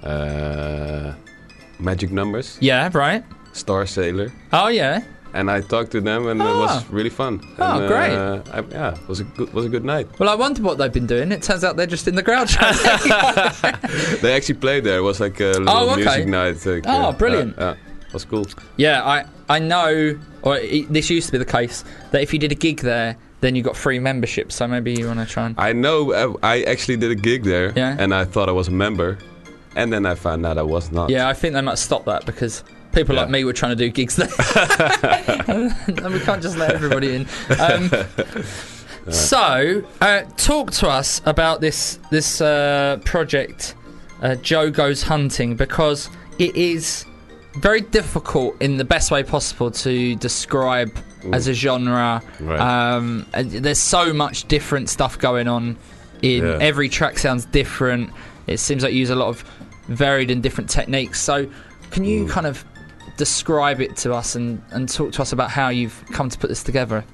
Magic Numbers. Yeah, right. Star Sailor. Oh, yeah. And I talked to them, and it was really fun. Oh, and, great. It was a good night. Well, I wonder what they've been doing. It turns out they're just in the Grouch. They actually played there. It was like a little music night. Brilliant. It was cool. Yeah, I know, this used to be the case, that if you did a gig there, then you got free membership, so maybe you want to try and... I know, I actually did a gig there, and I thought I was a member, and then I found out I was not. Yeah, I think they might stop that, because people like me were trying to do gigs there. And we can't just let everybody in. So, talk to us about this project, Joe Goes Hunting, because it is very difficult in the best way possible to describe as a genre. Right. There's so much different stuff going on. Every track sounds different. It seems like you use a lot of varied and different techniques. So, can you kind of describe it to us and talk to us about how you've come to put this together?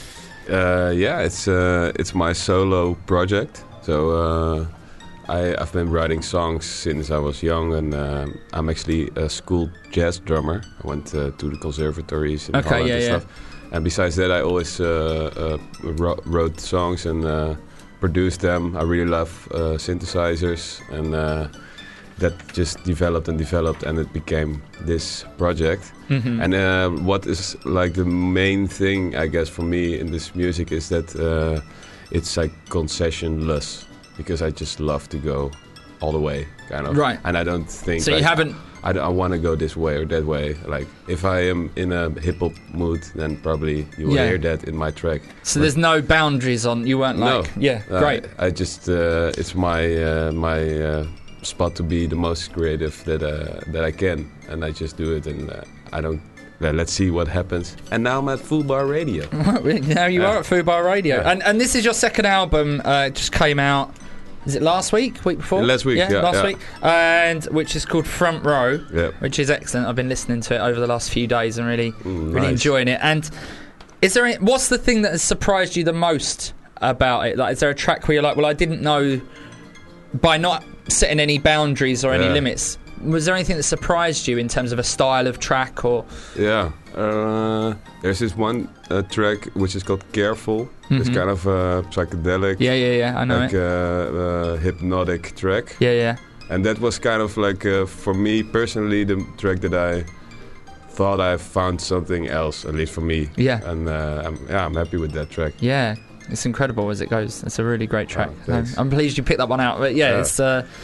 It's my solo project. So I've been writing songs since I was young, and I'm actually a school jazz drummer. I went to the conservatories in Holland and stuff. And besides that, I always wrote songs and produced them. I really love synthesizers, and that just developed, and it became this project. Mm-hmm. And what is like the main thing, I guess, for me in this music is that it's like concessionless, because I just love to go all the way, kind of. Right. And I don't think... So you haven't... I want to go this way or that way. Like, if I am in a hip-hop mood, then probably you will hear that in my track. So there's no boundaries on... You weren't like... No. Yeah, great. I just... it's my spot to be the most creative that I can, and I just do it, and I don't... let's see what happens. And now I'm at Fubar Radio. Now you are at Fubar Radio. Yeah. And this is your second album. It just came out... Is it last week before? Last week, last week. And which is called Front Row, which is excellent. I've been listening to it over the last few days and really enjoying it. And what's the thing that has surprised you the most about it? Like, is there a track where you're like, well, I didn't know, by not setting any boundaries or any limits, was there anything that surprised you in terms of a style of track or? Yeah, there's this one track which is called Careful. Mm-hmm. It's kind of psychedelic. Yeah, I know like a hypnotic track. Yeah. And that was kind of like, for me personally, the track that I thought I found something else, at least for me. Yeah. And I'm happy with that track. Yeah. It's incredible as it goes. It's a really great track. Thanks. I'm pleased you picked that one out. But it's...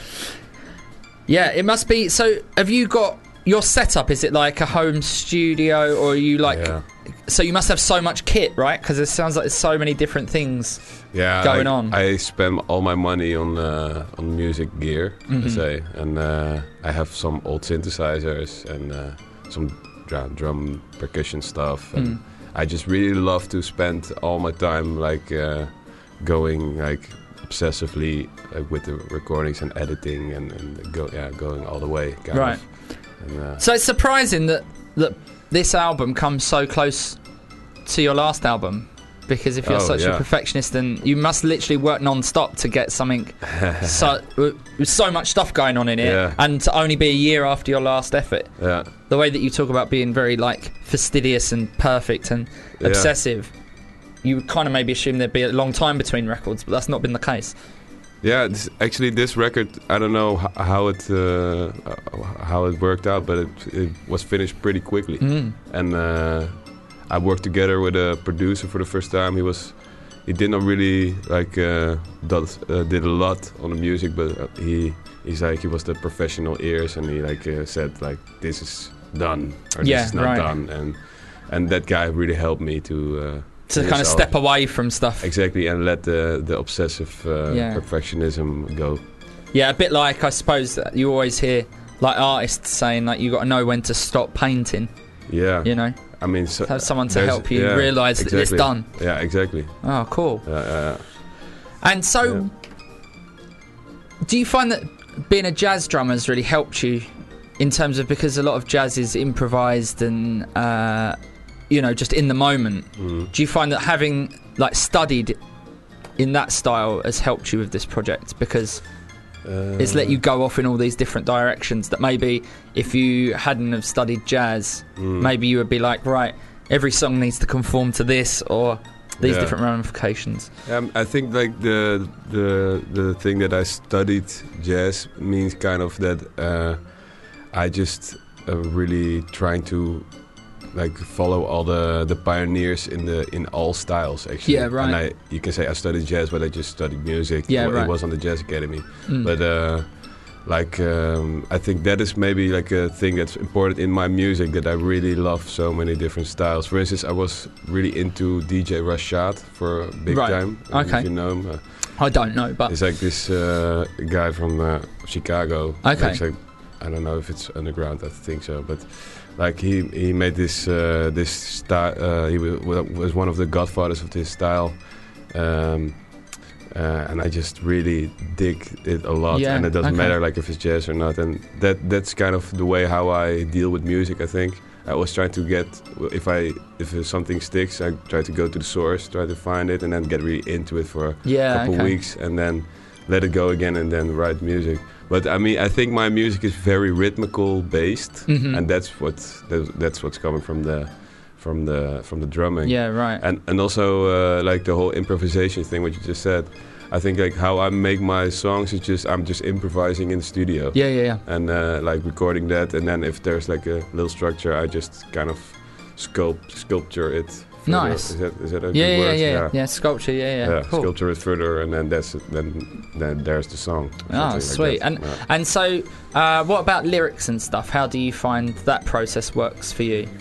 it must be... So, have you got... Your setup, is it like a home studio, or are you like... Yeah. So you must have so much kit, right? Because it sounds like there's so many different things going on. I spend all my money on music gear, I say. And I have some old synthesizers and some drum percussion stuff. And I just really love to spend all my time like going like obsessively with the recordings and editing and going all the way. Kind of. And, so it's surprising that this album comes so close to your last album, because if you're such a perfectionist, then you must literally work non-stop to get something with so much stuff going on in it, and to only be a year after your last effort. Yeah. The way that you talk about being very like fastidious and perfect and obsessive, you would kind of maybe assume there'd be a long time between records, but that's not been the case. Yeah, this record, I don't know how it worked out, but it was finished pretty quickly. And I worked together with a producer for the first time. He did not really like did a lot on the music, but he's like, he was the professional ears, and he like said like, this is done or this is not done, and that guy really helped me to kind of step away from stuff. Exactly, and let the obsessive perfectionism go. Yeah, a bit like, I suppose, that you always hear like artists saying like, you got to know when to stop painting. Yeah. You know? I mean, have someone to help you realise that it's done. Yeah, exactly. Oh, cool. And so, do you find that being a jazz drummer has really helped you in terms of, because a lot of jazz is improvised and just in the moment. Do you find that having like studied in that style has helped you with this project, because it's let you go off in all these different directions that maybe if you hadn't have studied jazz, maybe you would be like, right, every song needs to conform to this or these different ramifications? I think like the thing that I studied jazz means kind of that I just really trying to like follow all the pioneers in all styles, actually. Yeah, right. And you can say I studied jazz, but I just studied music. Yeah, It was on the Jazz Academy. But I think that is maybe like a thing that's important in my music, that I really love so many different styles. For instance, I was really into DJ Rashad for a big time. I don't know if you know him. I don't know, but he's like this guy from Chicago. Okay. Like, I don't know if it's underground. I think so, but like he made this this style. He was one of the godfathers of this style. And I just really dig it a lot, and it doesn't matter like if it's jazz or not. And that's kind of the way how I deal with music. I think I always try to get, if something sticks, I try to go to the source, try to find it, and then get really into it for a couple weeks, and then let it go again, and then write music. But I mean, I think my music is very rhythmical based, and that's what's coming from the drumming. Yeah, right. And also like the whole improvisation thing, what you just said. I think like how I make my songs is just I'm just improvising in the studio. Yeah. And like recording that, and then if there's like a little structure, I just kind of sculpture it. Further. Nice. Is that a good word? Yeah. Sculpture. Yeah. Cool. Sculpture it further, and then then there's the song. Oh, sweet. Like and so, what about lyrics and stuff? How do you find that process works for you?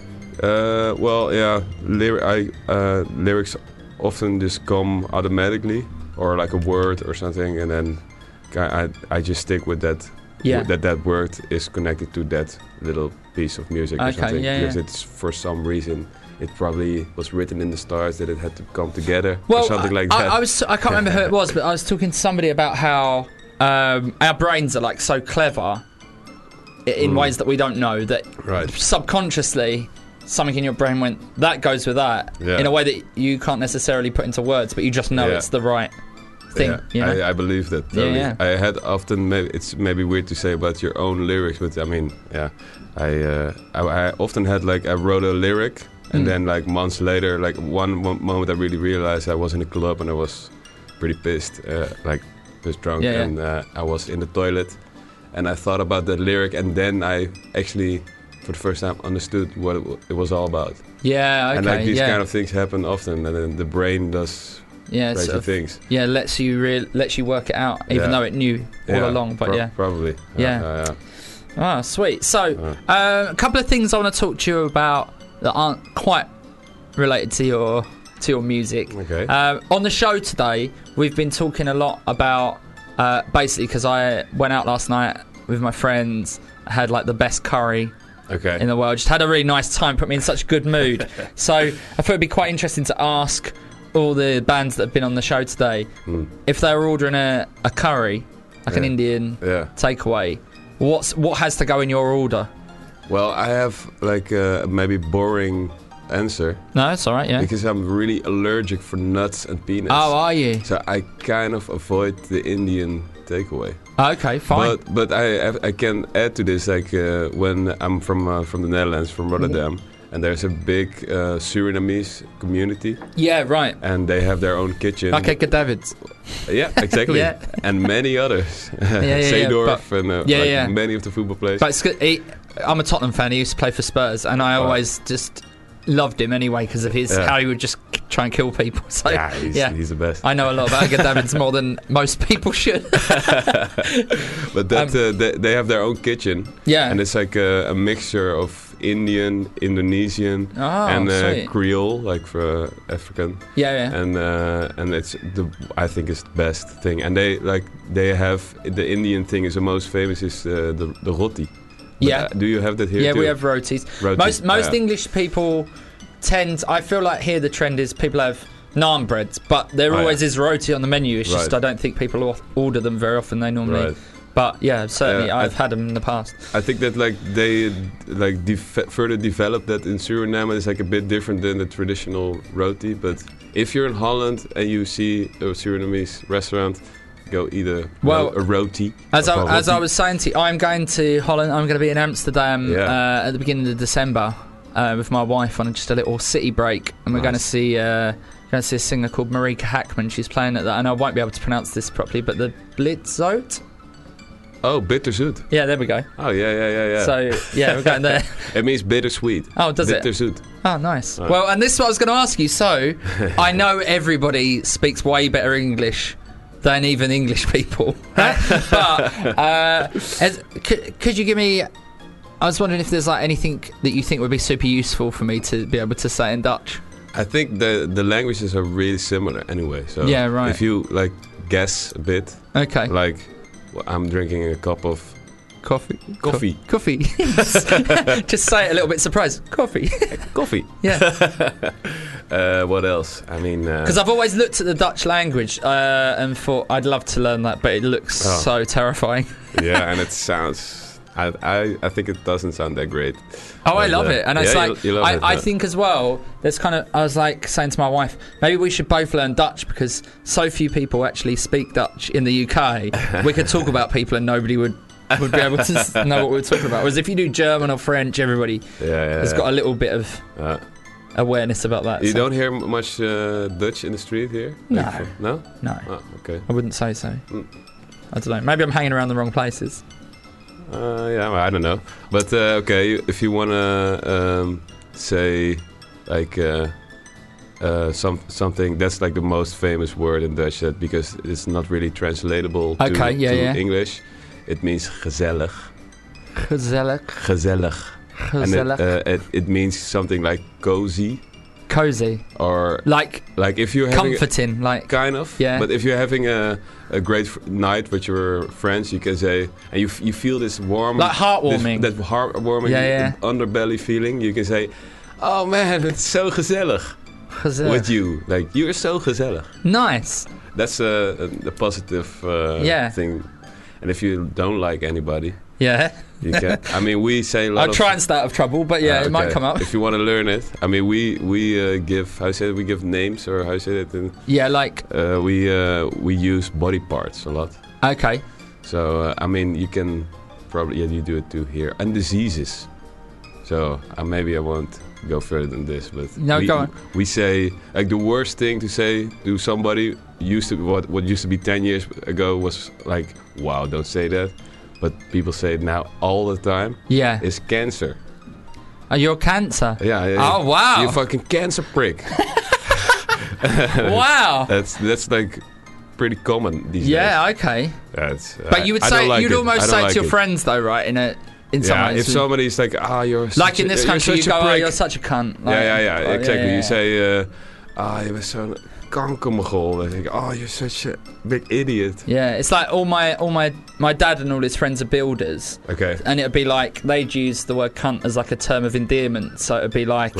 Lyrics often just come automatically, or like a word or something, and then I just stick with that. Yeah. That word is connected to that little piece of music or something. Because it's for some reason it probably was written in the stars that it had to come together or something like that. I can't remember who it was, but I was talking to somebody about how our brains are like so clever in ways that we don't know, that subconsciously something in your brain went, that goes with that, in a way that you can't necessarily put into words, but you just know it's the right thing. You know? I believe that. Totally. Yeah. I had often, it's maybe weird to say about your own lyrics, but I mean, I often had like, I wrote a lyric, and then like months later, like one moment I really realized I was in a club and I was pretty pissed, pissed drunk, and I was in the toilet, and I thought about that lyric, and then I actually, for the first time, understood what it was all about. Yeah, okay. And like these kind of things happen often, and then the brain does crazy things. Yeah, lets you work it out, even though it knew all along. But probably. Ah, sweet. So, a couple of things I want to talk to you about that aren't quite related to your music. Okay. On the show today, we've been talking a lot about basically because I went out last night with my friends, had like the best curry in the world. Just had a really nice time, put me in such a good mood. So I thought it'd be quite interesting to ask all the bands that have been on the show today if they were ordering a curry, like an Indian takeaway, what has to go in your order? Well, I have like a maybe boring answer. No, it's alright, because I'm really allergic for nuts and peanuts. Oh, are you? So I kind of avoid the Indian takeaway. Okay, fine. But I can add to this, like when I'm from the Netherlands, from Rotterdam, and there's a big Surinamese community. Yeah, right. And they have their own kitchen. Okay, Davids. Yeah, exactly. And many others. Seedorf and many of the football players. But it's good. I'm a Tottenham fan. He used to play for Spurs, and I always just loved him anyway because of his how he would just try and kill people. So he's the best. I know a lot about Davids more than most people should. But they have their own kitchen. Yeah, and it's like a mixture of Indian, Indonesian, and Creole, like for African. Yeah. And it's I think it's the best thing. And they have the Indian thing is the most famous is the roti. But, do you have that here too? Yeah, we have rotis. Most English people I feel like here the trend is people have naan breads, but there always is roti on the menu. It's just I don't think people order them very often. They normally... But yeah, certainly I've had them in the past. I think that like they further developed that in Suriname. It's like a bit different than the traditional roti. But if you're in Holland and you see a Surinamese restaurant, go eat a roti. As I was saying to you, I'm going to Holland. I'm going to be in Amsterdam at the beginning of December with my wife on just a little city break, and we're going to see a singer called Marika Hackman. She's playing at that, and I won't be able to pronounce this properly, but the Blitzzoot. Oh, bitterzoet. Yeah, there we go. Oh, yeah. So, yeah, we're going there. It means bittersweet. Oh, does it? Bitterzoet. Oh, nice. Right. Well, and this is what I was going to ask you. So, I know everybody speaks way better English than even English people. But could you give me... I was wondering if there's like anything that you think would be super useful for me to be able to say in Dutch. I think the languages are really similar anyway. So yeah, right. If you like guess a bit, okay, like I'm drinking a cup of coffee. Just say it a little bit surprised. Coffee. Yeah. What else? I mean, because I've always looked at the Dutch language and thought I'd love to learn that, but it looks so terrifying. Yeah, and it sounds. I think it doesn't sound that great. Oh, I love it, and it's like you love it, I think as well. There's kind of I was like saying to my wife, maybe we should both learn Dutch because so few people actually speak Dutch in the UK. We could talk about people and nobody would be able to know what we're talking about. Whereas if you do German or French, everybody has got a little bit of awareness about that. You don't hear much Dutch in the street here? No. No? No. Oh, okay. I wouldn't say so. I don't know. Maybe I'm hanging around the wrong places. Yeah, well, I don't know. But okay, if you want to say like something that's like the most famous word in Dutch, that because it's not really translatable to English, it means gezellig. Gezellig. Gezellig. And it means something like cozy. Cozy. Or like if you're having comforting, like kind of. Yeah. But if you're having a great night with your friends, you can say, and you feel this warm, like heartwarming, that heartwarming underbelly feeling. You can say, "Oh man, it's so gezellig." With you, like you're so gezellig. Nice. That's a positive thing. And if you don't like anybody, you can. I mean, we say a lot. I'll try and stay out of trouble, but it might come up. If you want to learn it, I mean, we give we give names, or how you say it? We use body parts a lot. Okay. So I mean, you can probably you do it too here, and diseases. So maybe I won't go further than this, but go on. We say like the worst thing to say to somebody what used to be 10 years ago was like, wow, don't say that. But people say it now all the time. Yeah. Is cancer. Oh, you're cancer? Yeah. Oh, wow. You fucking cancer prick. Wow. That's like pretty common these days. Yeah, okay. But you would say, you'd almost say to your friends though, right? In some ways. If somebody's like, you're like in this country, you go, you're such a cunt. Like, exactly. You say, je bent zo'n kankermogol. I think, you're such a big idiot. Yeah, it's like all my dad and all his friends are builders. Okay. And it'd be like they'd use the word cunt as like a term of endearment. So it'd be like,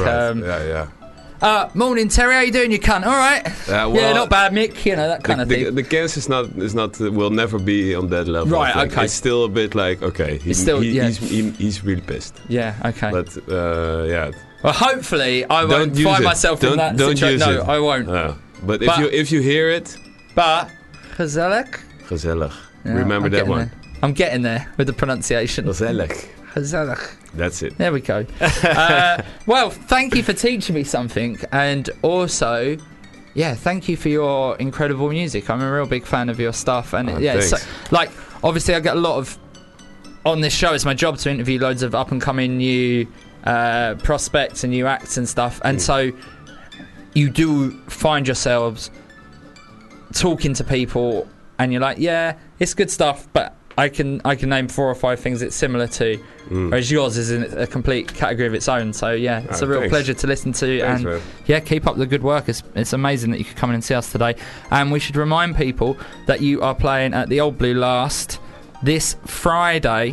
morning Terry, how you doing, you cunt? All right. Yeah, not bad, Mick. You know, that kind of thing. The cancer is not will never be on that level. Right. Okay. It's still a bit like he's really pissed. Yeah. Okay. But Well, hopefully I won't find myself in that situation. No, I won't. But if you hear it, gezellig. Yeah, remember that one. I'm getting there with the pronunciation. Gezellig. That's it. There we go. Well, thank you for teaching me something, and also, thank you for your incredible music. I'm a real big fan of your stuff, and so, like, obviously, I get a lot of on this show. It's my job to interview loads of up and coming new prospects and new acts and stuff, and so you do find yourselves talking to people, and you're like, it's good stuff, but I can name 4 or 5 things it's similar to, whereas yours is in a complete category of its own. So it's a real pleasure to listen to. Thanks, and man. Keep up the good work. It's amazing that you could come in and see us today. And we should remind people that you are playing at the Old Blue Last this Friday,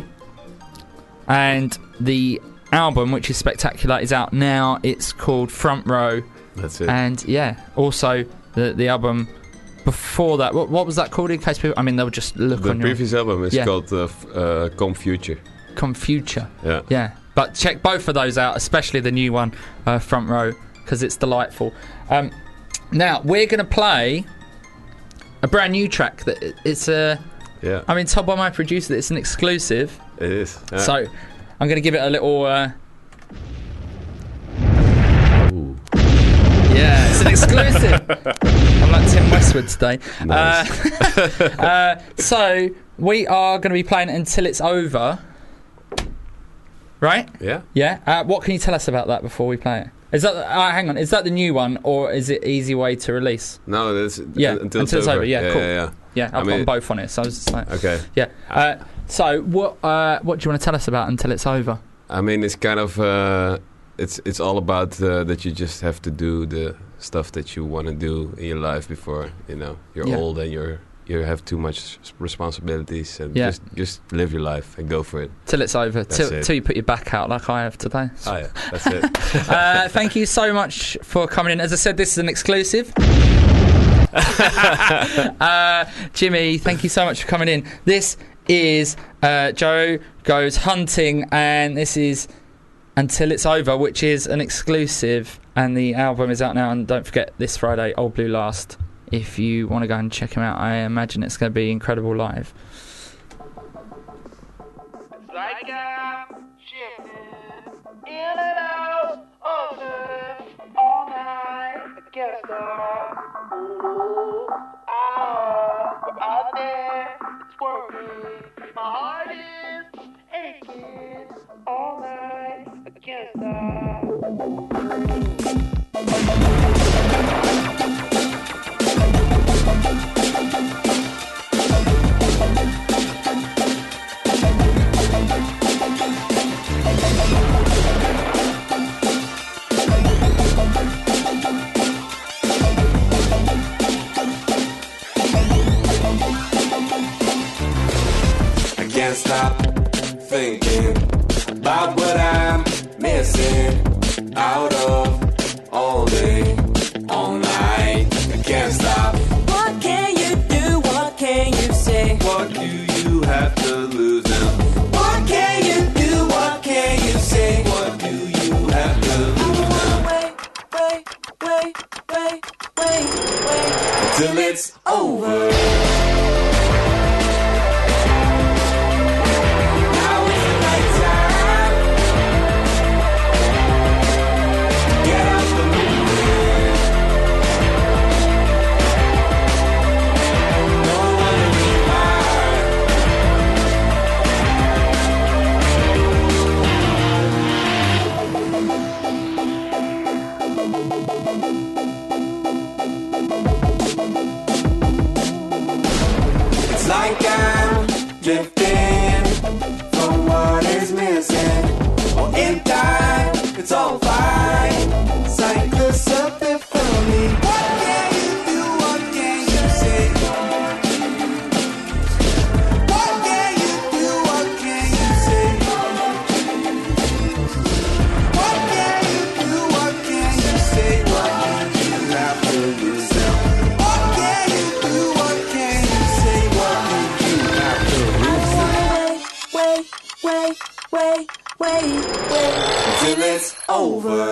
and the album, which is spectacular, is out now. It's called Front Row. That's it. And also the album before that, what was that called, in case people, they'll just look on the previous album is called Come Future. Come Future. Yeah. But check both of those out, especially the new one, Front Row, because it's delightful. Now we're going to play a brand new track that it's told by my producer that it's an exclusive. It is. Yeah. So I'm going to give it a little it's an exclusive. I'm like Tim Westwood today. Nice. So we are going to be playing it until it's over. Right? Yeah. Yeah. What can you tell us about that before we play it? Is that hang on? Is that the new one, or is it Easy Way to Release? No, that's until it's over. Yeah, cool. Yeah. I've got both on it, so I was just like, okay. Yeah. So what do you want to tell us about Until It's Over? I mean, it's kind of it's all about that you just have to do the stuff that you want to do in your life before you're old and you have too much responsibilities, and just live your life and go for it. Till it's over. Till you put your back out like I have today. Oh yeah, that's it. Thank you so much for coming in. As I said, this is an exclusive. Jimmy, thank you so much for coming in. This is Joe Goes Hunting, and this is Until It's Over, which is an exclusive, and the album is out now. And don't forget, this Friday, Old Blue Last. If you want to go and check him out, I imagine it's going to be incredible live. It's like I'm shifting in and out of it all night. I can't stop. Ooh, we're out there, it's working. My heart is aching all night. I can't Can't stop thinking about what I'm missing out of all day, all night. I can't stop. What can you do? What can you say? What do you have to lose now? What can you do? What can you say? What do you have to lose now? Wait till it's over. Like I'm drifting from what is missing. Or in time, it's all fine. Cycles up in front of me. What can you do? What can you say? What can you do? What can you say? What can you do? What can you say? What do you have to lose now? What can you do? What can you say? Wait till it's over.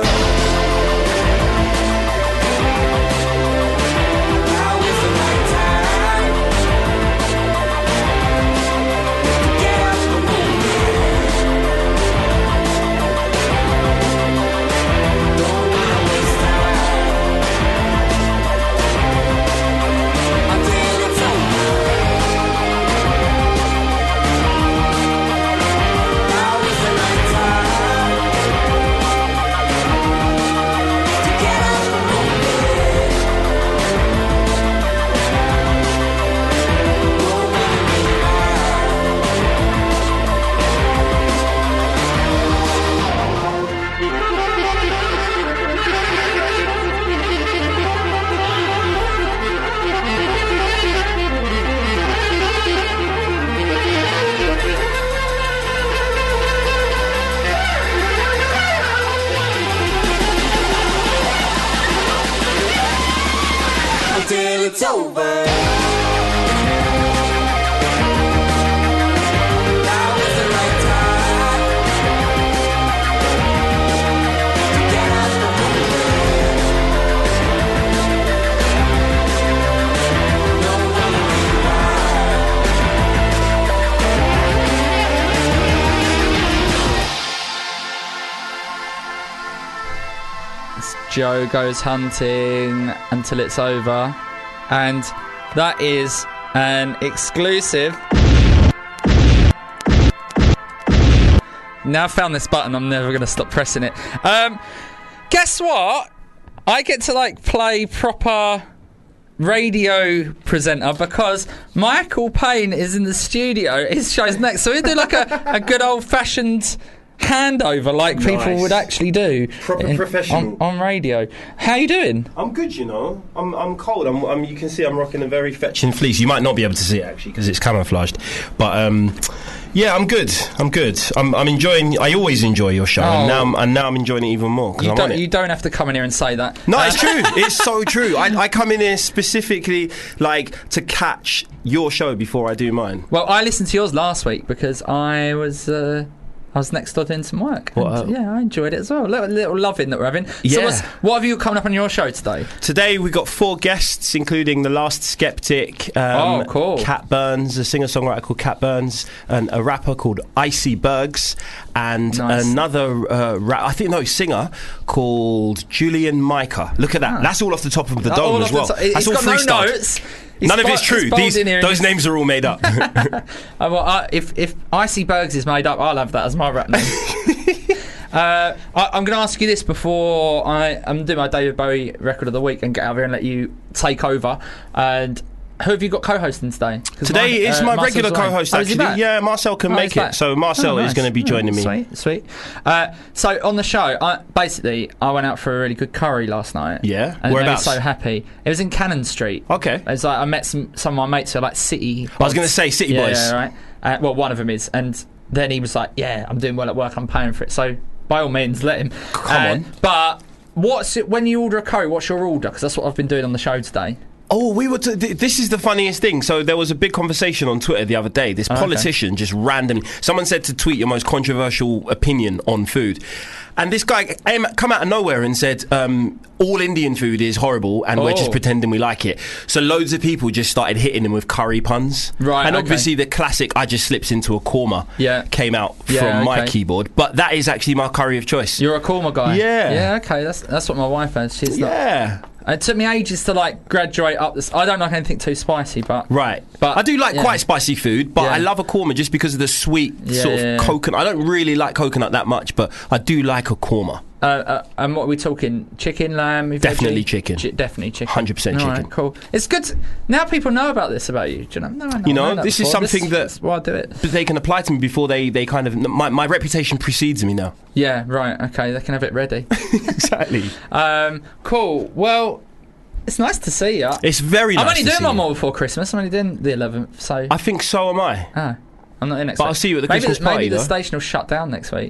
Till it's over. Joe Goes Hunting, Until It's Over, and that is an exclusive. Now I've found this button, I'm never going to stop pressing it. guess what? I get to like play proper radio presenter because Michael Payne is in the studio. His show's next, so we do like a good old fashioned handover like people would actually do. Proper professional on radio. How you doing? I'm good, you know. I'm cold. I'm you can see I'm rocking a very fetching fleece. You might not be able to see it actually because it's camouflaged, but yeah, I'm good. I'm enjoying. I always enjoy your show, and now I'm enjoying it even more because I'm on it. You don't have to come in here and say that. No, it's true. It's so true. I come in here specifically like to catch your show before I do mine. Well, I listened to yours last week because I was next door doing some work. Yeah, I enjoyed it as well. A little loving that we're having. Yeah. So what have you coming up on your show today? Today we got 4 guests, including The Last Skeptic, cool. Cat Burns, a singer-songwriter called Cat Burns, and a rapper called Icy Bergs, and another singer called Julian Micah. Look at that. That's all off the top of the dome as well. That's all freestyle. No notes. None of it's true. Those names are all made up. If Icy Bergs is made up, I'll have that as my rap name. I'm going to ask you this before I'm doing my David Bowie record of the week and get out here and let you take over. And who have you got co-hosting today? Today is my regular co-host, actually. Yeah, Marcel can make it. So Marcel is going to be joining me. Sweet. So on the show, I went out for a really good curry last night. Yeah? And Whereabouts? I was so happy. It was in Cannon Street. Okay. It's like I met some of my mates who are like city boys. I was going to say city boys. Yeah, right. Well, one of them is. And then he was like, yeah, I'm doing well at work, I'm paying for it. So by all means, let him. Come on. But when you order a curry, what's your order? Because that's what I've been doing on the show today. Oh, this is the funniest thing. So there was a big conversation on Twitter the other day. This politician just randomly... Someone said to tweet your most controversial opinion on food. And this guy come out of nowhere and said, all Indian food is horrible and we're just pretending we like it. So loads of people just started hitting him with curry puns. Right, and obviously the classic, I just slips into a korma came out from my keyboard. But that is actually my curry of choice. You're a korma guy? Yeah. Yeah, okay. That's what my wife has. She's it took me ages to like graduate up this. I don't like anything too spicy, but I do like quite spicy food, but I love a korma just because of the sweet sort of coconut. I don't really like coconut that much, but I do like a korma. And what are we talking? Chicken, lamb? Definitely chicken. Definitely chicken. 100% chicken. Right, cool. It's good. Now people know about this about you. Do you know? This is something that's why I do it. They can apply to me before they kind of... My reputation precedes me now. Yeah, right. Okay, they can have it ready. Exactly. Cool. Well, it's nice to see you. It's very nice I'm only to doing see one you. more before Christmas. I'm only doing the 11th, so... I think so am I. I'm not in next week. But I'll see you at the Christmas party, Maybe the though. station will shut down next week.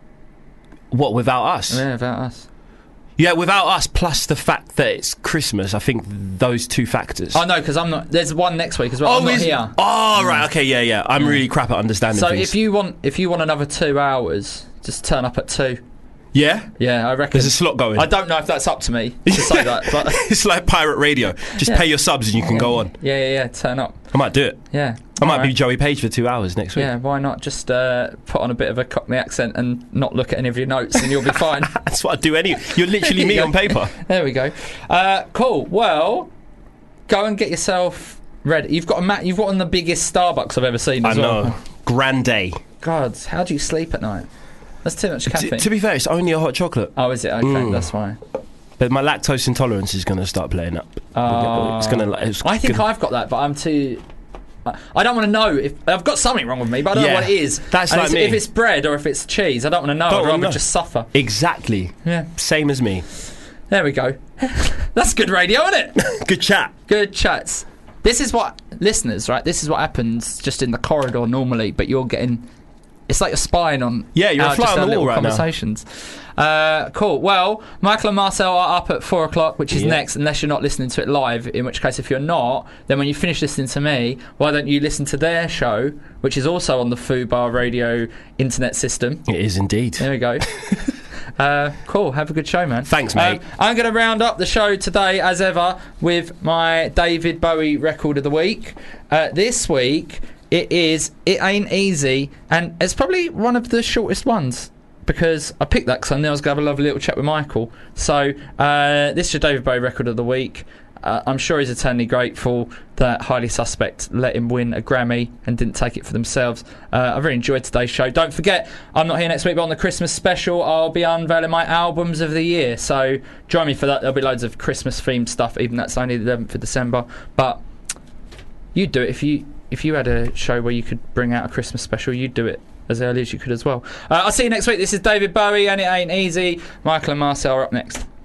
What, without us? Yeah, without us. Yeah, without us, plus the fact that it's Christmas, I think those two factors. Oh, no, because I'm not... There's one next week as well. I'm not here. Oh, right, okay, yeah. I'm really crap at understanding so things. if you want another 2 hours, just turn up at 2. Yeah? Yeah, I reckon. There's a slot going. I don't know if that's up to me to say that, but... It's like pirate radio. Just pay your subs and you can go on. Yeah, turn up. I might do it. Yeah. I might be Joey Page for 2 hours next week. Yeah, why not? Just put on a bit of a Cockney accent and not look at any of your notes and you'll be fine. That's what I do anyway. You're literally me on paper. There we go. Cool. Well, go and get yourself ready. You've got one of the biggest Starbucks I've ever seen as well. I know. Grande. God, how do you sleep at night? That's too much caffeine. To be fair, it's only a hot chocolate. Oh, is it? Okay, that's why. But my lactose intolerance is going to start playing up. It's going to. I think I've got that, but I'm too... I don't want to know if I've got something wrong with me, but I don't know what it is. That's and like me. If it's bread or if it's cheese, I don't want to know. I'd rather just suffer. Exactly. Yeah. Same as me. There we go. That's good radio, isn't it? Good chat. Good chats. This is what listeners, right? This is what happens just in the corridor normally, but you're getting. It's like you're spying on. Yeah, you're a fly on the wall right conversations. Cool. Well, Michael and Marcel are up at 4 o'clock, which is next, unless you're not listening to it live, in which case, if you're not, then when you finish listening to me, why don't you listen to their show, which is also on the Fubar Radio internet system. It is indeed. There we go. Cool. Have a good show, man. Thanks, mate. I'm going to round up the show today, as ever, with my David Bowie record of the week. This week, it Ain't Easy, and it's probably one of the shortest ones, because I picked that because I knew I was going to have a lovely little chat with Michael. So this is your David Bowie record of the week. I'm sure he's eternally grateful that Highly Suspect let him win a Grammy and didn't take it for themselves. I really enjoyed today's show. Don't forget, I'm not here next week, but on the Christmas special, I'll be unveiling my albums of the year. So join me for that. There'll be loads of Christmas-themed stuff, even that's only the 11th of December. But you'd do it if you had a show where you could bring out a Christmas special. You'd do it as early as you could as well. I'll see you next week. This is David Bowie, and it ain't easy. Michael and Marcel are up next.